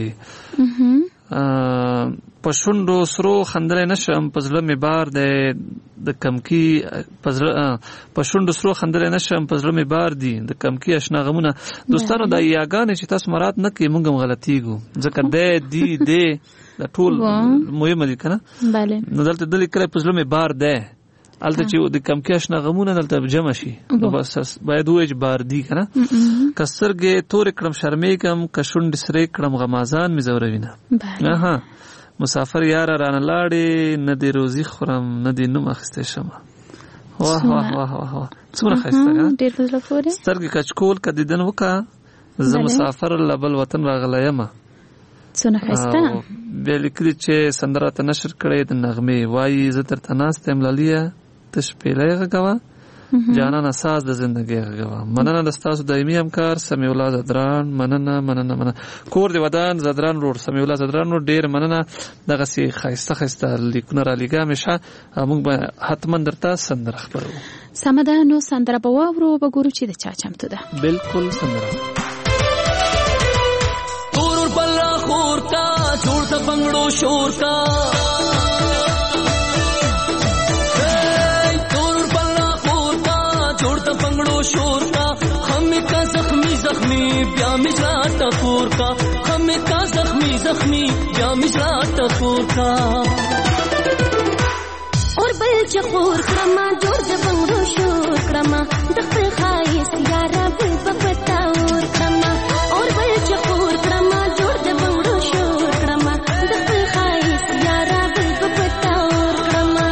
پښوندو سرو خندل نشم پزله می بار د کمکی پښوندو سرو خندل نشم پزله می بار دي د کمکی آشنا غمونه دوستانو د یاګان چې تاسو مراد نه کې مونږ غلطیږو ځکه د د ټول مهمه دي کنه bale نو دلته د لیکل پزله می بار ده الته چې د کمکی آشنا غمونه دلته جمع شي نو بس باید وې بار دي کنه کسرګه تور کړم شرمې کم کښوند سره کړم غمازان می زوروینه ها مسافر یار رانه لاړې نه دی روزي خورم نه دی نوم اخسته شم واه واه واه واه څومره خسته ډېر فضل پورې سترګې کچکول کدی دن وکا زه مسافر لبل وطن راغلایم څونه خسته به لیکلي چې سندره ته نشر کړي د نغمه وایي زه تر تناست ملاليه تشپېلې غوا جانان اساس د زندګۍ غوا مننه د تاسو دایمي همکار سمیع الله زدران مننه کور دی ودان زدران روړ سمیع الله زدران نو ډیر مننه دغه سي خسته لیکونه را لګا مشه موږ به حتما درته سندره خبرو سمده نو سندره به وورو وګورو چې د چا چمتو ده بالکل سندره تور بل خور کا جوړ د بنگړو شور کا شور کا ہمیں کا زخمی بیا مشرا ٹکور کا ہمیں کا زخمی بیا مشرا ٹکور کا اور بل چخور کرما جوړ د بنگړو شور کرما د خپل خایس یارا بل پپتا اور کرما اور بل چخور کرما جوړ د بنگړو شور کرما د خپل خایس یارا بل پپتا اور کرما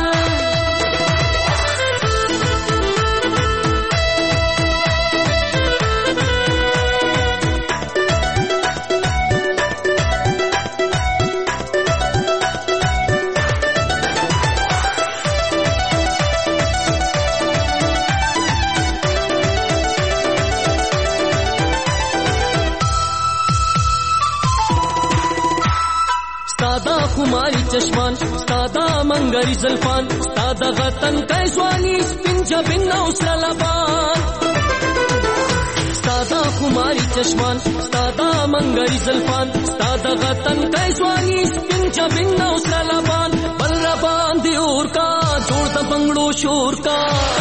خماری چشمان ستادا منگری زلفان ستادا غتن کیسوانی سپین جبین اوسر لبان ستادا خماری چشمان ستادا منگری زلفان ستادا غتن کیسوانی سپین جبین اوسر لبان بل ربان دی اور کا جوړ د بنگړو شور کا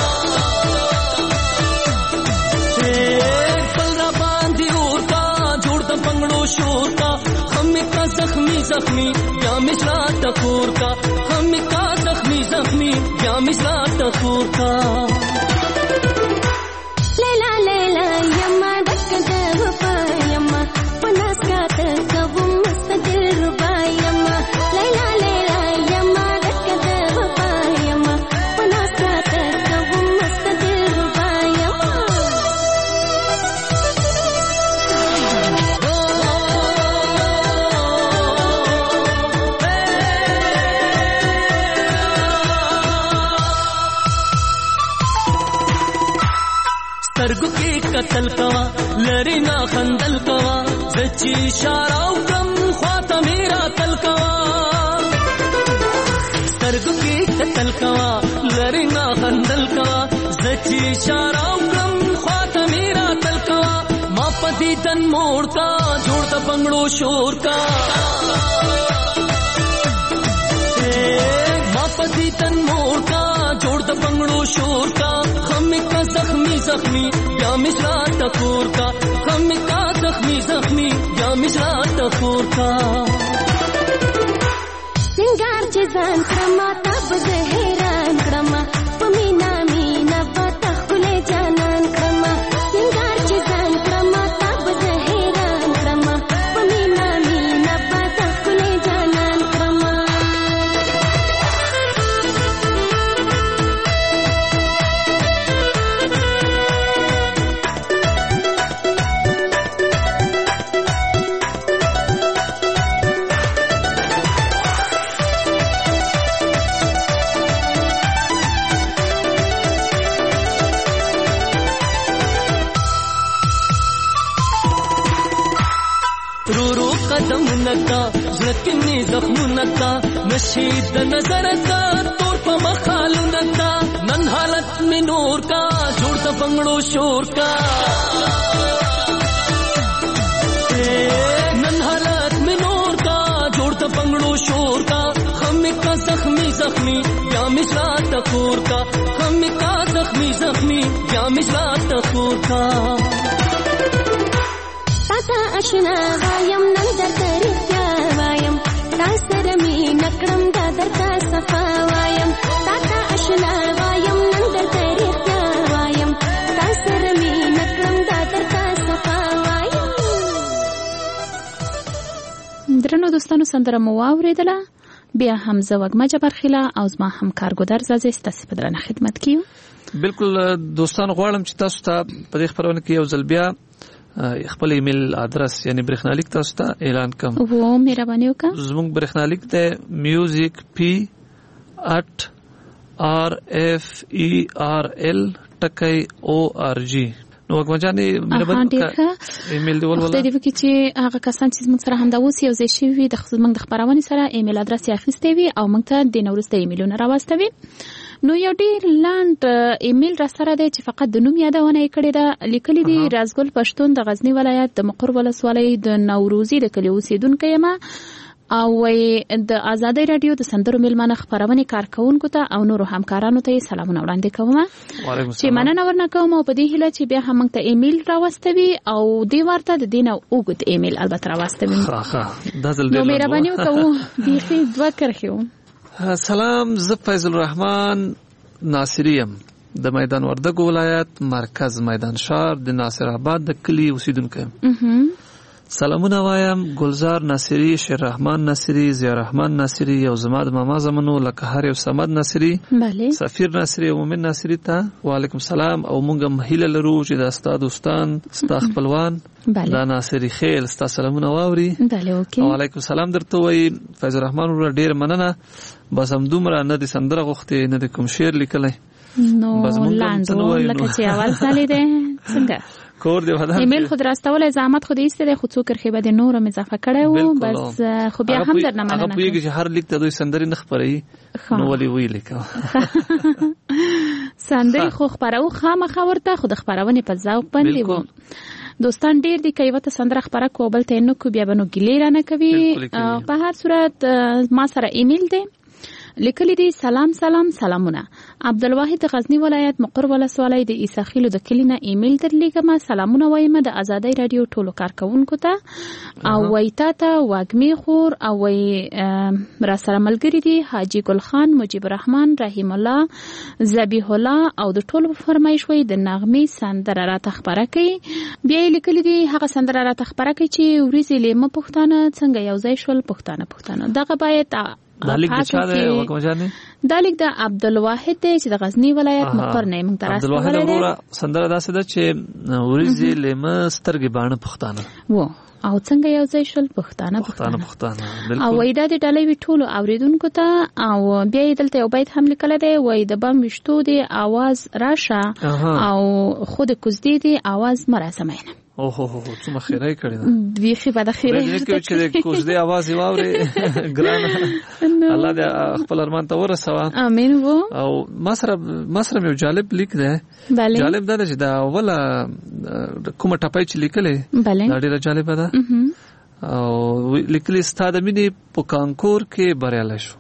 بل ربان دی اور کا جوړ د بنگړو شور کا ہمیں کا زخمی یا مشرا ٹکور کا ہمیں کا زخمی یا مشرا ٹکور کا لیلا لیلا یما دک د وفا یما پناس کا تکو مستقل ربا یما لیلا لیلا یما دک د وفا یما پناس کا تکو مستقل ربا یما سترګو کې قتل کوا لری نا خندل کوا زچی اشاره وکم خواته میرا تل کوا سترګو کې قتل کوا لری نا خندل کوا زچی اشاره وکم خواته میرا تل کوا ما پتی تن موړ کا جوړ د بنگړو شور کا ما پتی تن موړ کا جوړ د بنگړو شور کا ہمیں کا زخمی یا مشرا ٹکور کا ہمیں کا زخمی یا مشرا ٹکور کا سنگار چې ځان کرما تب زه حیران کرما پمینا مینا پتا خله جانان کرما سنگار چې ځان کرما تب زه حیران کرما پمینا مینا پتا خله جانان کرما رو رو قدمونه تا زړه کې مې زخمونه تا نشي د نظر تا تور په مخالونه تا نن حالت مې نور کا جوړ د بنگړو شور کا نن حالت مې نور کا جوړ د بنگړو شور کا هم کا زخمی زخمی یا مشرا تکور کا هم کا زخمی زخمی یا مشرا تکور کا تاتا اشنا وایم نن درته رښتیا وایم تا سره مې نکړم دا درته صفا وایم تاتا اشنا وایم نن درته رښتیا وایم تا سره مې نکړم دا درته صفا وایم. درنو دوستانو سندره مو واورېدله بیا هم زه وږمه جبرخیله او زما همکار ګودر زازې ستاسې په درنه خدمت کې یو. بالکل دوستان غواړم چې تاسو ته په دې خپرونه کې یو ځل بیا خپل ایمیل ادرس یعنی برېښنالیک تاسو ته اعلان کوم. و مهرباني وکړه. زموږ برېښنالیک دی music@rferl.org. نو وګمجانې مهرباني ایمیل دی ولول. د دې وکړي چې هغه کسان چې موږ سره همدا اوس یو ځای شوي د موږ د خبرونې سره ایمیل ادرس یې اخیستی وي او موږ ته د نورسته ایمیلونه راوستوي. نو یو ډیر لاند ایمیل را سره دی چې فقط د نوم یادونه یې کړې ده. لیکلي دي رازګل پښتون د غزنی ولایت د مقر ولسوالۍ د نوروزي د کلي اوسیدونکی یم او د آزادۍ رادیو د سندرو میلمانه خبرونې کارکونکو ته او نورو همکارانو ته سلامونه وړاندې کوم چې مننه ورنه کوم او په دې هیله چې بیا هم موږ ته ایمیل راوستوي او دې ورته د دینه اوږد ایمیل البته راوستوي. نو مهرباني وکړو بیخي دوه کرښې. سلام، زه فیض الرحمن ناصری یم د میدان وردګو ولایت مرکز میدان شهر د ناصر آباد د کلی اوسیدونکی یم. سلامونه وایم ګلزار ناصری، شیر رحمان ناصری، ضیا رحمان ناصری او زما د ماما زمنو لکه هر یو صمد ناصری، سفیر ناصری او مومن ناصری ته وعلیکم سلام. او موږ مهیله لرو چې د استاد دوستان ستا خپلوان دا ناصری خیل ستا سلامونه واوري. وعلیکم سلام درته وایي. فیض الرحمن ور ډیر مننه. بس هم دومره نه د سندره غوښتي نه د کوم شعر لیکلی نو لاندو لکه چې اول سالي دی څنګه کور دی ودا ایمیل خود راستول زحمت خود ایسته دی خود څو کرخه بده نور مې اضافه کړی وو بس خو بیا هم درنه مننه. هغه پوهیږي چې هر لیک ته دوی سندري نه خبري نو ولي وی لیکو سندري خو خبرو خامخا ورته خود خبرونه په ذوق باندې وو. دوستان ډیر دي کوي وته سندره خبره کوبل ته نو کو بیا بنو ګلیرا نه کوي. په هر صورت ما سره ایمیل دی لیکلی دی سلام سلامونه. عبدالواحد غزنی ولایت مقر ولسوالۍ د عیسی خیلو د کلینه ایمیل درلیږم. سلامونه وایم د آزادۍ رادیو ټولو کارکونکو ته او وای تاته واګمی خور او وای را سره ملګری دي حاجی ګل خان، مجيب الرحمن، رحیم الله، ذبیح الله او د ټولو فرمایش وای د نغمې سندره را تخبره کوي. بیا لیکلی دی هغه سندره را تخبره کوي چې ورځې لیمه پښتانه څنګه یو ځای شول پښتانه دغه باید دالیک د چا دی وکمجانې؟ دالیک د عبدالواحد دی چې د غزنی ولایت مقر نه موږ تراسته عبدالواحد وروره سندره داسې ده چې ورځې لیمه سترګې باڼه پښتانه و او څنګه یو ځای شول پښتانه او وای دا د ډلې وی ټولو اوریدونکو ته او بیا دلته یو بیت هم لیکل دی وای د بم وشتو دی आवाज راشه او خود کوزدی دی आवाज مراسمینه. اوه څومره خیرای کړی دا ویخي په دخیره چې کوزدی आवाज واوري ګران الله دې خپل ارمان ته ورسوه امين. وو او ما سره یو جالب لیک دی. جالب دا چې دا اوله کومه ټپای چې لیکلې دا ډیره جالب ده او لیکلي ستاده مینې په کانکور کې بریالی شو.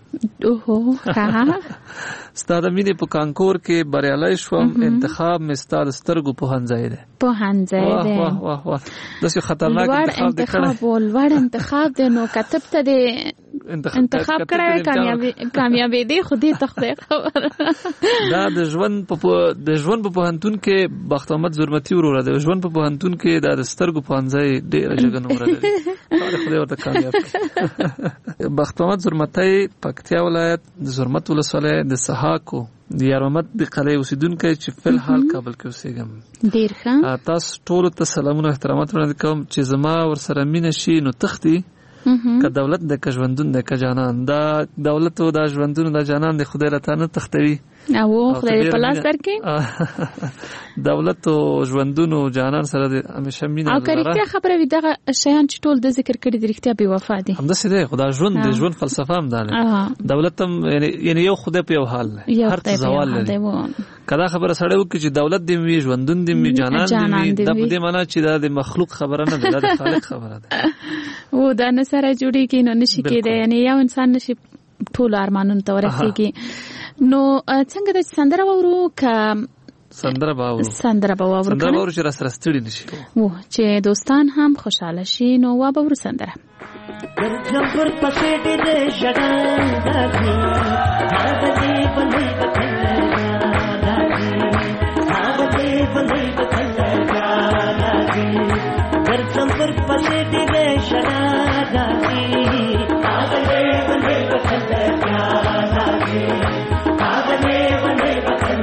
ستاده مینې په کانکور کې بریالی شوم. انتخاب مې ستاد سترګو په هنځای دی واه داسې خطرناک لوړ انتخاب دی. نو کتب ته دی انتخاب کړی کامیابی دی خو دې ته خدای خبر. دا د ژوند په پوهنتون کې بخت احمد زرمتي وروره د ژوند په پوهنتون کې دا د سترګو په هنځای ډېره جګه نمره لري. خدای ورته کامیاب کړي. بخت احمد زرمتی پکتیا ولایت د زرمت ولسوالۍ د سحاکو د یارمت د قلعه اوسیدونکی چې فل حال کابل کې اوسېږم. ډېر ښه. تاسو ټولو ته سلامونه احترامات وړاندې کوم چې زما ورسره مینه شي نو تختی که دولت د که ژوندون د که جانان. دا دولت او دا ژوندون د جانان د خدای له تا نه تختوي او خدای په لاس درکې دولت او ژوندونو جانان سره د همیشه مینه او کریکته خبره وي دغه شیان چې ټول د ذکر کړي د رښتیا بې وفا دي همداسې دی خدای ژوند فلسفه هم ده دولت هم یعنی یو خدای په یو حال هر څه زوال لري کدا خبره سره وکړي چې دولت دې وي ژوندون دې وي جانان دې وي د دې معنی چې د مخلوق خبره نه ده د خالق خبره ده و دا نه سره جوړیږي نو نشي کېدای یعنی یو انسان نشي ټول ارمانونو ته ورسیږي نو څنګه د سندره وورو ک سندره باور چې را سره ستړي نشي و چې دوستان هم خوشاله شي نو وا باور سندره ګرځم پر پسې دې ژړل داسي هغه دې بلې بتل داسي ګرځم پر پسې دې ژړل داسي هغه دې بلې بتل داسي هغه دې بلې بتل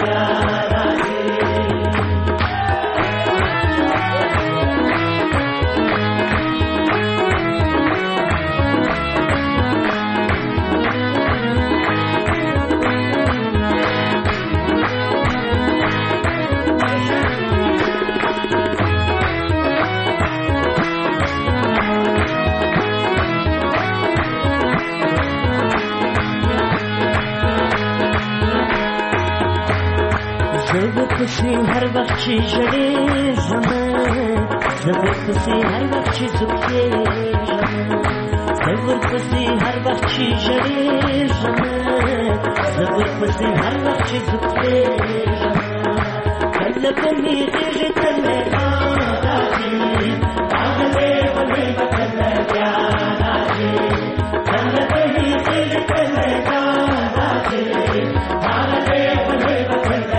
پسې هر وخت چې ژړې زما زبر پسې هر وخت چې زوکې زبر پسې هر وخت چې ژړې زما زبر پسې هر وخت چې زوکې کله کله دې کله راځي هغه ولې کله راځي کله کله دې کله راځي هغه ولې کله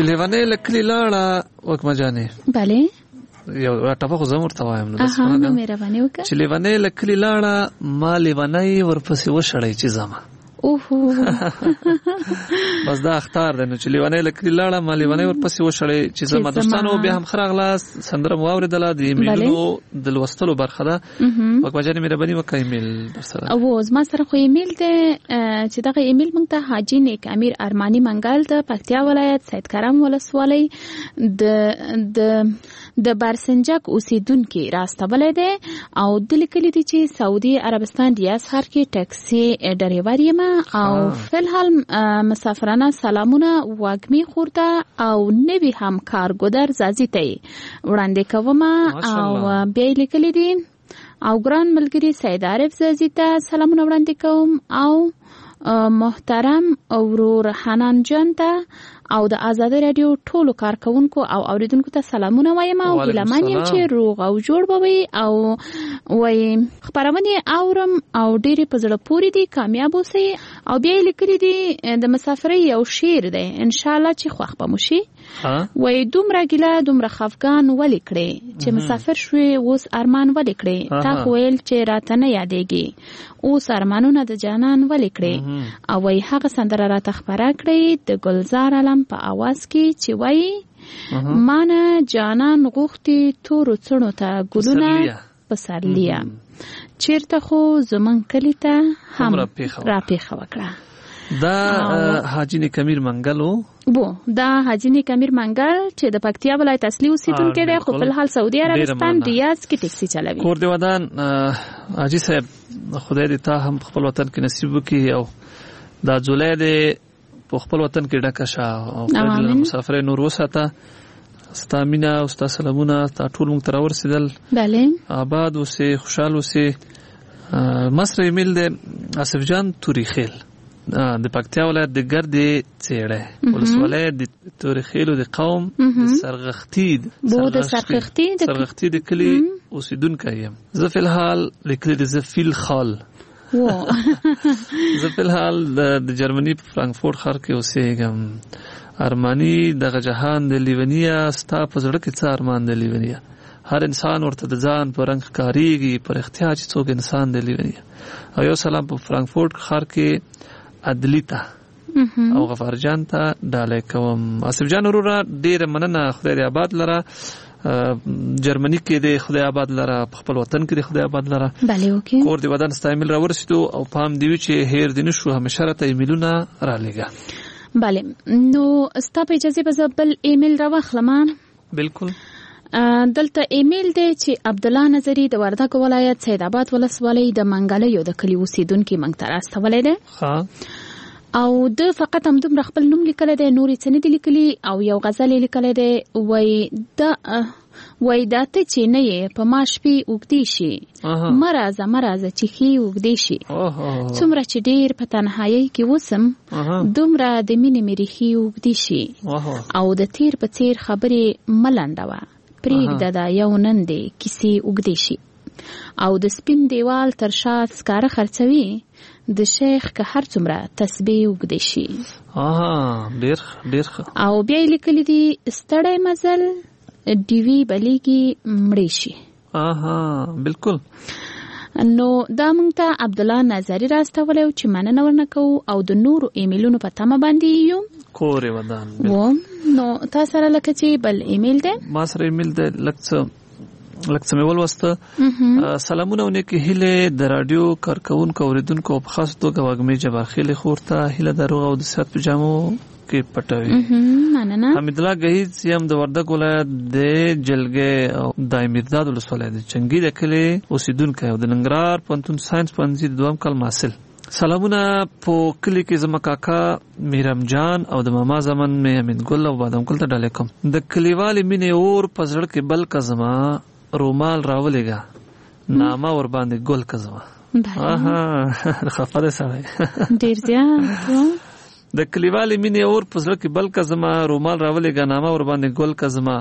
چې لیوانې لکلی لاړه وکمه جانې بله یو ټاپه خو زه ورته وایم نو مهرباني وکړه چې لیوانې لکلی لاړه ما لیوانۍ ورپسې وشړی چې زما بس دا اختار دی نو چې لیوانۍ لکلی لاړه ما لیوانۍ ورپسې وشړی چې زما. دوستانو بیا هم ښه راغلاست، سندره مو واورېدله، د ایمیلونو د لوستلو برخه ده. وکمه جانې مهرباني وکړه ایمیل درسره. او زما سره خو ایمیل دی چې دغه ایمیل موږ ته حاجي نیک امیر ارماني منګل د پکتیا ولایت سید کرم ولسوالۍ د بارسنجک اوسیدونکي راستولی دی او د لیکلي دي چې سعودي عربستان ریاض ښار کې ټکسي ډریور یم او فلحال مسافرانه سلامونه وږمې خور ته او نوي همکار ګودر زازي ته وړاندې کوم او بیا لیکلي دي او ګران ملګری سید عارف زازي ته سلامونه وړاندې کوم او محترم ورور حنان جان ته او د آزادۍ رادیو ټولو کارکونکو او اوریدونکو ته سلامونه وایم او ګیلمن یم چې روغ او جوړ بوي او وای خبرونه اورم او ډېری په زړه پورې دي، کامیاب اوسئ. او بیا لیکلي دي د مسافرۍ یو شعر دی ان شاء الله چې خوښ به مو شي. وای دومره ګیله دومره خفګان ولې کړې چې مسافر شوې اوس ارمان ولې کړې تا خو ویل چې راته نه یادېږي اوس ارمانونه د جانان ولې کړې. او وای هغه سندره راته خپره کړې د ګلزار علم په आवाज کې چې وای مانه جانان غوښتي تورو څڼو ته ګلونه پسرلیه چیرته خو زمون کلی ته هم را پیښه وکړه. دا حاجی نیک امیر منګل وو دا حاجی نیک امیر منګل چې د پکتیا ولایت اصلي اوسیدونکی دی خو په حال سعودي عربستان ریاض کې ټکسي چلوي. کور دی ودان حاجی صاحب خدای دې تا هم خپل وطن کې نصیب وکړي او دا جولای دې په خپل وطن کې ډکه شه او خپل مسافرې نور وساته. ستا مینا او ستا سلامونه تا ټول موږ ته راورسېدل. بله آباد اوسې خوشحال اوسې. ما سره ایمیل دی آصف جان توریخیل د پکتیا ولایت د ګردې څېړی ولسوالۍ د توریخیلو د قوم د سرغختي د کلي اوسېدونکی یم. زه فلحال لیکلي دي زه فیل خال زه فلحال د جرمني په فرانکفورت ښار کې اوسېږم. ارمانی دغه جهان د لیونیا ستا په زړه کې څه ارمان د لیونیا. هر انسان ورته د ځان په رنګ ښکارېږي پر اختیار چې څوک انسان د لیونیا. او یو سلام په فرانکفورت ښار کې عدلی ته او غفار جان ته ډالۍ کوم. آصف جان وروره ډېره مننه، خدای دې آباد لره. جرمني کې دی خدای آباد لره، په خپل وطن کې دی خدای آباد لره. کور دې ودان ستا ایمیل راورسېدو او پام دې وي چې هیر دې نشو، همیشه راته ایمیلونه رالېږه. بله نو ستا په اجازه به زه بل ایمیل راواخلم. بالکل دلته ایمیل دی چې عبدالله نظری د وردګ ولایت سید آباد ولسوالۍ د منګلیو د کلي اوسیدونکي موږ ته راستولی دی. او د فقط هم دومره خپل نوم لیکلی دی، نورې څه نه دي لیکلي او یو غزل یې لیکلی دی. وای دا ته چې نه یې په ما شپې اوږدې شي مرازه چې ښې اوږدې شي څومره چې ډېر په تنهایۍ کې وسم دومره د مینې مې ریښې اوږدې شي او د تیر په څیر خبرې مه لنډوه پرېږده دا یو نن دی کیسې اوږدې شي او د سپین دیوال تر شا سکاره خرڅوي د شیخ که هر څومره تسبیح اوږدې شي. ډېر او بیا یې لیکلي دي ستړی مزل ډیوی بلیږي مړې شي. بالکل. نو دا موږ ته عبدالله نظری راستولی چې مننه ورنه کوو او د نورو ایمیلونو په تمه باندې یو کور یې ودان. نو تا سره لکه چې بل ایمیل دی؟ ما سره ایمیل دی لکه څه مې ولوسته. سلامونه او نیکې هیلې د راډیو کارکوونکو اوریدونکو په خاص توګه وږمې جبارخیلې خور ته هیله د روغ او د صحت په جامو کې پټوي. حمید الله گهیز یم د وردګ ولایت د جلګې او د امیرداد ولسوالۍ د چنګي د کلي اوسیدونکی او د ننګرهار پوهنتون ساینس پوهنځي د دویم کال محصل. سلامونه په کلي کې زما کاکا میرم جان او د ماما زمن مې حمید ګل او بادام ګل ته ډالۍ کوم. د کلیوالې مینې اور په زړه کې بل که زما رومال راولېږه نامه ور باندې ګل که زما. خفه دی سړی ډېر زیات. د کلیوالې مینې اور په زړه کې بل که زما رومال راولېږه نامه ور باندې ګل که زما.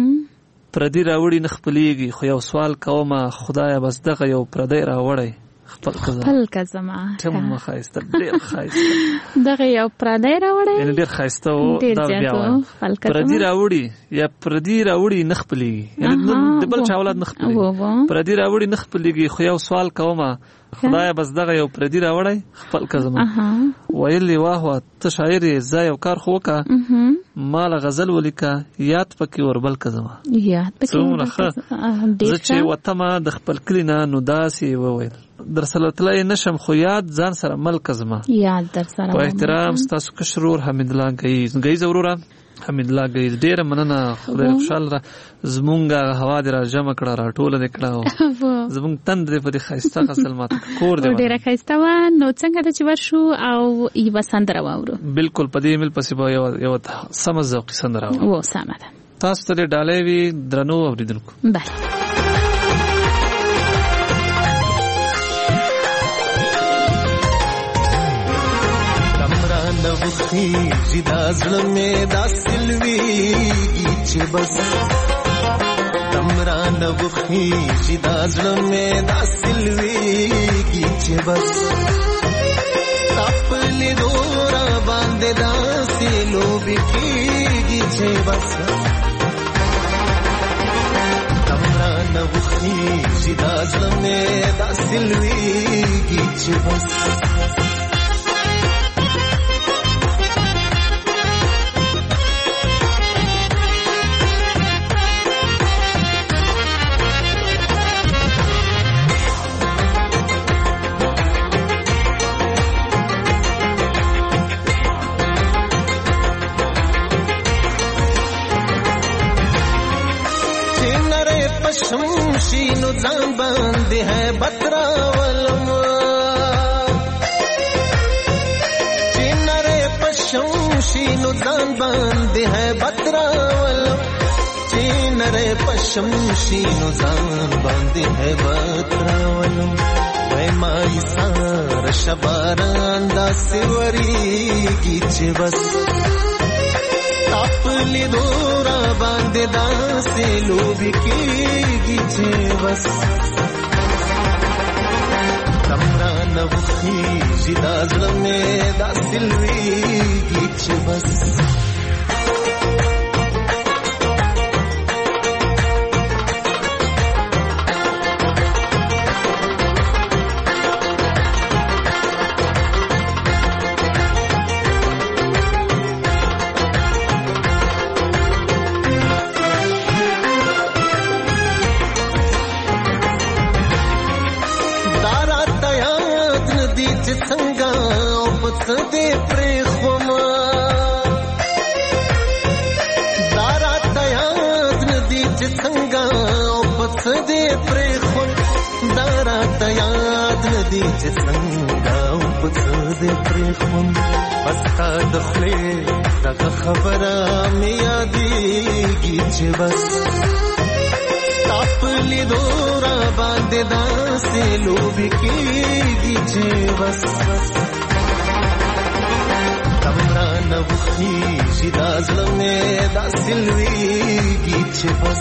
پردي راوړي نه خپلېږي خو یو سوال کومه خدایه بس دغه یو پردی راوړی خپل کزما تم خایسته ډیر خایسته دغه یو پردی راوړی ډیر خایسته او دا بیا پردی راوړي یا پردی راوړي نخپلېږي یعنی د بل چا اولاد نخپلېږي پردی راوړي نخپلېږي خو یو سوال کومه خدای بس دغه یو پردی راوړی خپل کزما ویلی واه ته شاعر ز یو کار خو کا مال غزل ولیکا یاد پکې وربل کزما یاد پکې زه چې وتما د خپل کلینا نو داسي وویل در سره تلای نشم خو یاد ځان سره مل کزما یاد در سره په احترام ستاسو کشرور حمید الله گئی ضروره حمید الله گئی ډیر مننه خدای خوشاله زمونږه هوا دې را جمع کړه را ټوله دې کړه زمونږ تند دې په دې خایسته غسل ماته کور دې ډیره خایسته و نو څنګه د چې ورشو او یو سندره واورو بالکل په دې مل پسې به یو سم ذوقي سندره و سمه ده تاسو ته ډالۍ وي درنو اوریدونکو بله نوخیږي دا زړه مې دا سلويږي چې بس تمرا نوخیږي دا زړه مې دا سلويږي چې بس خپل دورا باندې دا سلوبي کیږي چې بس تمرا نوخیږي دا زړه مې دا سلويږي چې بس شمشینو ځان باندې ہے بترا ولم چینره پشمشینو ځان باندې ہے بترا ولم چینره پشمشینو ځان باندې ہے بترا ولم وای مای سار شباران دا سیوریږي چې بس خپل دورا باندې دا سلوبي کیږي چې بس تمرا نوخیږي دا زړه مې دا سلويږي چې بس دې پرې خوما دارا تیاد ندی چې څنګه او پڅ دې پرې خو دارا تیاد ندی چې څنګه او پڅ دې پرې خو بس تا دخلې دا خبره مې یادېږي چې بس خپل دورا باندې دا سلوبي کیږي چې بس تمرا نوخیږي دا زړه مې دا سلويږي چې بس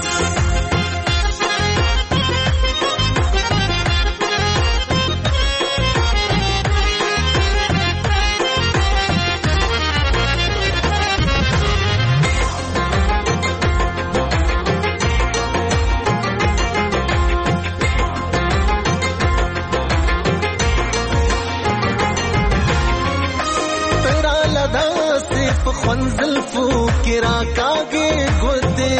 خنزل فو کرا کاگے گودے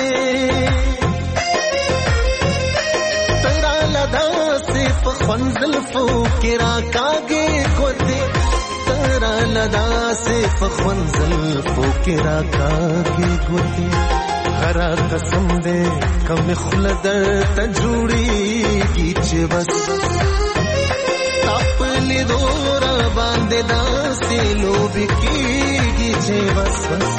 تیرا لدا صرف خنزل فو کرا کاگے گودے تیرا لدا صرف خنزل فو کرا کاگے گودے غرا قسم دے کم خلدر تجوڑی کی چه بس خپل دورا باندې دا سلوبي کیږي چې بس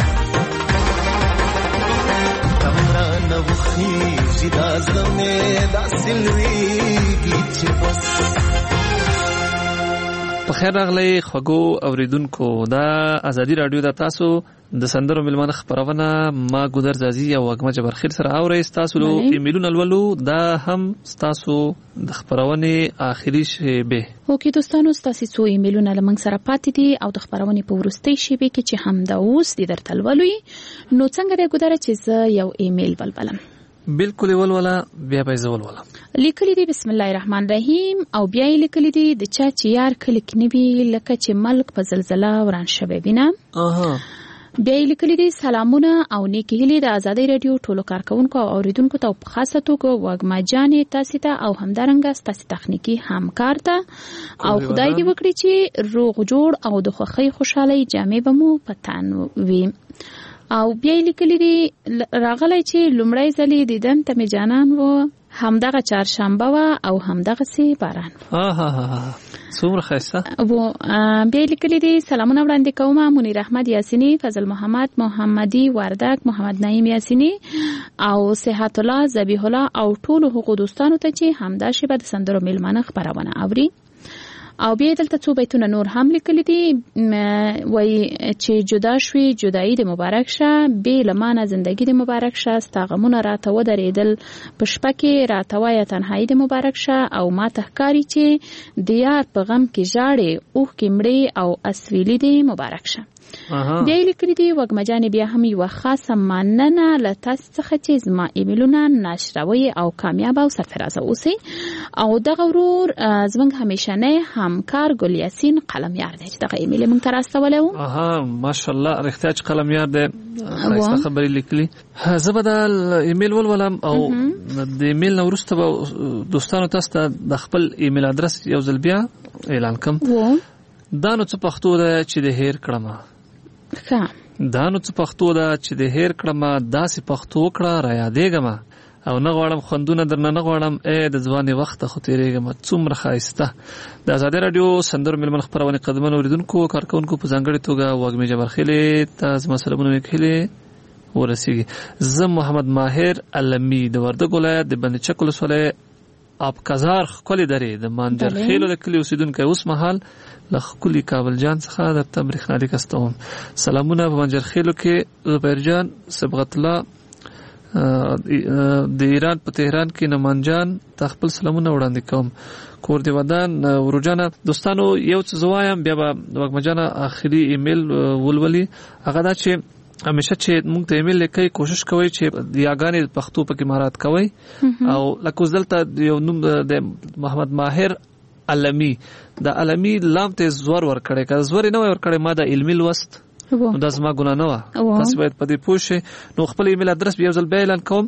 تمرا نوخیږي دا زړه مې دا سلويږي چې بس په په خیر راغلی خوږو اوریدونکو. دا ازادي رادیو د تاسو د سندرو ملمانه خبرونه ما ګودر زازي او وګما جبر خیر سره اوري. تاسو له ایمیلونو ولولو دا هم تاسو د خبرونه اخیری شیبه. اوکې دوستانو تاسو څو ایمیلونه لمنګ سره پاتې دي او د خبرونه په ورستۍ شیبه کې چې هم دا اوس د درتل ولوي نو څنګه د ګودر چې یو ایمیل بلبلم بالکل ولولا بیا به زول ولا لیکلی دی بسم الله الرحمن الرحیم او بیا لیکلی دی د چا چې یار کلیک نیوی لکه چې ملک په زلزلہ وران شوه وینم. بیا لیکلی دی سلامونه او نیکی هیله د ازادي رادیو ټولو کارکونکو او اوریدونکو ته په خاصه توګه وګما جانې تاسو ته او همدارنګه تاسو تخنیکی همکار ته او خدای دې وکړي چې روغ جوړ او د خوخي خوشحالي جامې بمو پتان وي. او بیا لیکلی دی راغلی چې لومړی ځلې دیدم ته می جانان و همدغه چهارشنبه و او همدغه سی باران. څومره ښایسته. بیا لیکلی دی سلامونه وړاندې کوم منیر احمد یاسینی، فضل محمد محمدی، وردک محمد نعیم یاسینی او صحت الله ذبیح الله او ټول حقوق دوستانو ته چې همدا شیبه د سندرو میلمانه خبرونه اوري. او بیا دلته څو بیتونه نور هم لیکلي دي وای چې جدا شوي جدایی د مبارک شه به لمانه زندگی د مبارک شه استغمونه راته ودرېدل په شپه کې راته وای تنهایی د مبارک شه او ما تهکاری چې د یار په غم کې ژاړي اوه کې مړې او اسویلی د مبارک شه. بیا لیکلي دي وګما جان بیا هم یو خاصه مننه لته څخه چې زما ایمیلونه نشروي او کامیاب او سرفراز اوسي او دغه ورور زمنګ همیشنه همکار ګل یاسین قلمیار دی چې دغه ایمیل مونږ ته راستولو. ماشاءالله رښتیا چې قلمیار دی خاصه خبرې لیکلي. زبدل ایمیل ولولم او د ایمیل نو وروسته دوستانو تاسو ته د خپل ایمیل ادرس یو ځل بیا اعلان کوم. دا نو څه پښتو ده چې د هیر کړم دا نو څه پښتو ده چې د هیر کړم داسې پښتو کړه را یادېږم او نه غواړم خوندونه درنه نه غواړم د ځواني وخت خو تیرېږم څومره ښایسته. د ازادي رادیو سندرو ملمن خبرونه قدمونو اوریدونکو کارکونکو په ځانګړي توګه وګمې جبرخیلې ته زما سلامونه وکړي ورسیږي. زه محمد ماهر علمی د وردګ ولایت د بند چک ولسوالۍ ابکزار خولي درې د مانجر خیلو د کلی اوسیدونکو اوس مهال لخکلی کابل جان څخه د تبریخ نالي کستوم. سلامونه په مانجر خیلو کې زبیر جان صبغت الله د ایران په تهران کې نمان جان خپل سلامونه وړاندې کوم. کور دی ودان ورجانه دوستانو یو څه زوایم بیا به وګما جان اخري ایمیل ولولي هغه دا چې همیشه چې موږ ته ایمیل لیکي کوشش کوي چې یاګانې پښتو پکې مهارت کوي او لکه دلته یو نوم د محمد ماهر علمی د علمی لام ته زور ور کړي که زور نه ور کړي ما د علمي لوست نو دا زما ګناه نه و. تاسو باید په دې پوه شئ. نو خپل ایمیل ادرس بیا ځل اعلان کوم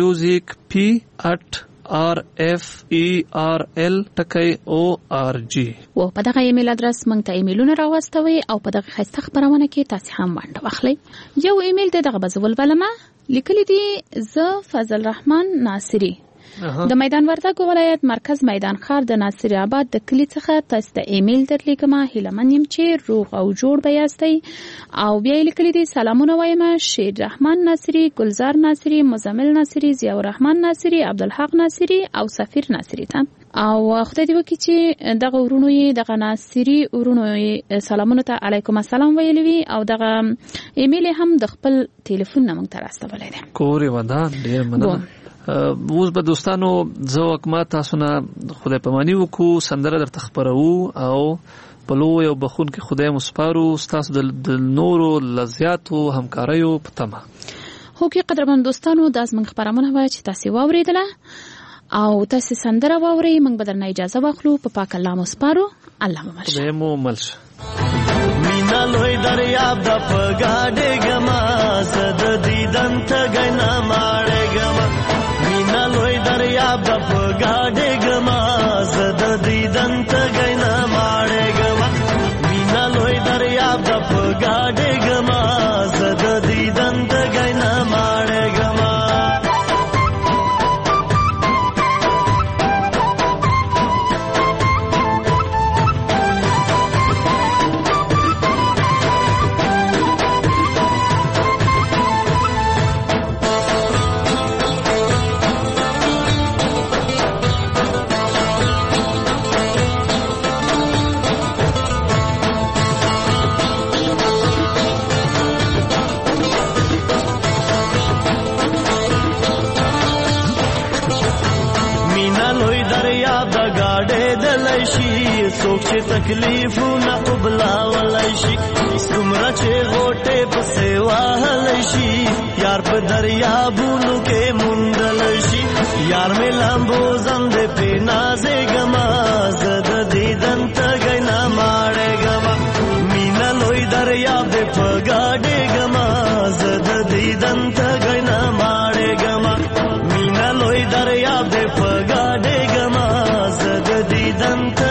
music@rferl.org و په دغه ایمیل ادرس مونږ ته ایمیلونه راوستوي او په دغه خسته خبرونه کې تاسو هم ونده واخلئ. یو ایمیل دغه بزول بلمه لیکلی دی زه فضل رحمان ناصری د میدان وردګ ولایت مرکز میدان ښار د ناصر آباد د کلی څخه تاسو ته ایمیل درلیکم. هیلمن یم چې روغ او جوړ بیاستئ او بیا لیکلی دی سلامونه وایم شیر رحمان ناصری، گلزار ناصری، مزمل ناصری، ضیاء الرحمن ناصری، عبدالحق ناصری او سفیر ناصری ته او خدای دې وکړي چې دغه ورونو یې دغه ناصری ورونو یې سلامونه ته علیکم السلام ویلی وي او دغه ایمیل هم د خپل ټلیفون نمبر ته راستولی دی. کورې ودان ډیر مننه. اوس به دوستانو زه وکما تاسو نه خدای پاماني وکړو سندره درته خبرو او په لوی او بخون کې خدای مسپارو تاسو د نورو لزیاتو همکاریو په تمه. هو کې قدرمن دوستانو د ازمن خبرونه وای چې تاسو واوریدله او تاسو سندره واوري موږ به درنه اجازه واخلو په پاک الله مسپارو. الله مو مرشه خدای مو ملش مینا لوی دریاب د پګاډه ګما زد دیدن ته غنا ماړه ګما مینا لوی دریاب د پګاډه ګما زد دیدن ته غنا ماړه ګما مینا لوی دریاب د پګاډه ګما زد دیدن ته غنا ماړه ګما څوک چې تکلیفونه قبلولای شي څومره چې غوټې پسې وهلی شي یار په دریابونو کې موندلی شي یار مې لامبو زندې پې نازېږمه زه د دیدن تږی نه ماړېږمه مینه لوی دریاب دې په ګاډېږمه زه د دیدن تږی نه ماړېږمه مینه لوی دریاب دې په ګاډېږمه زه د دیدن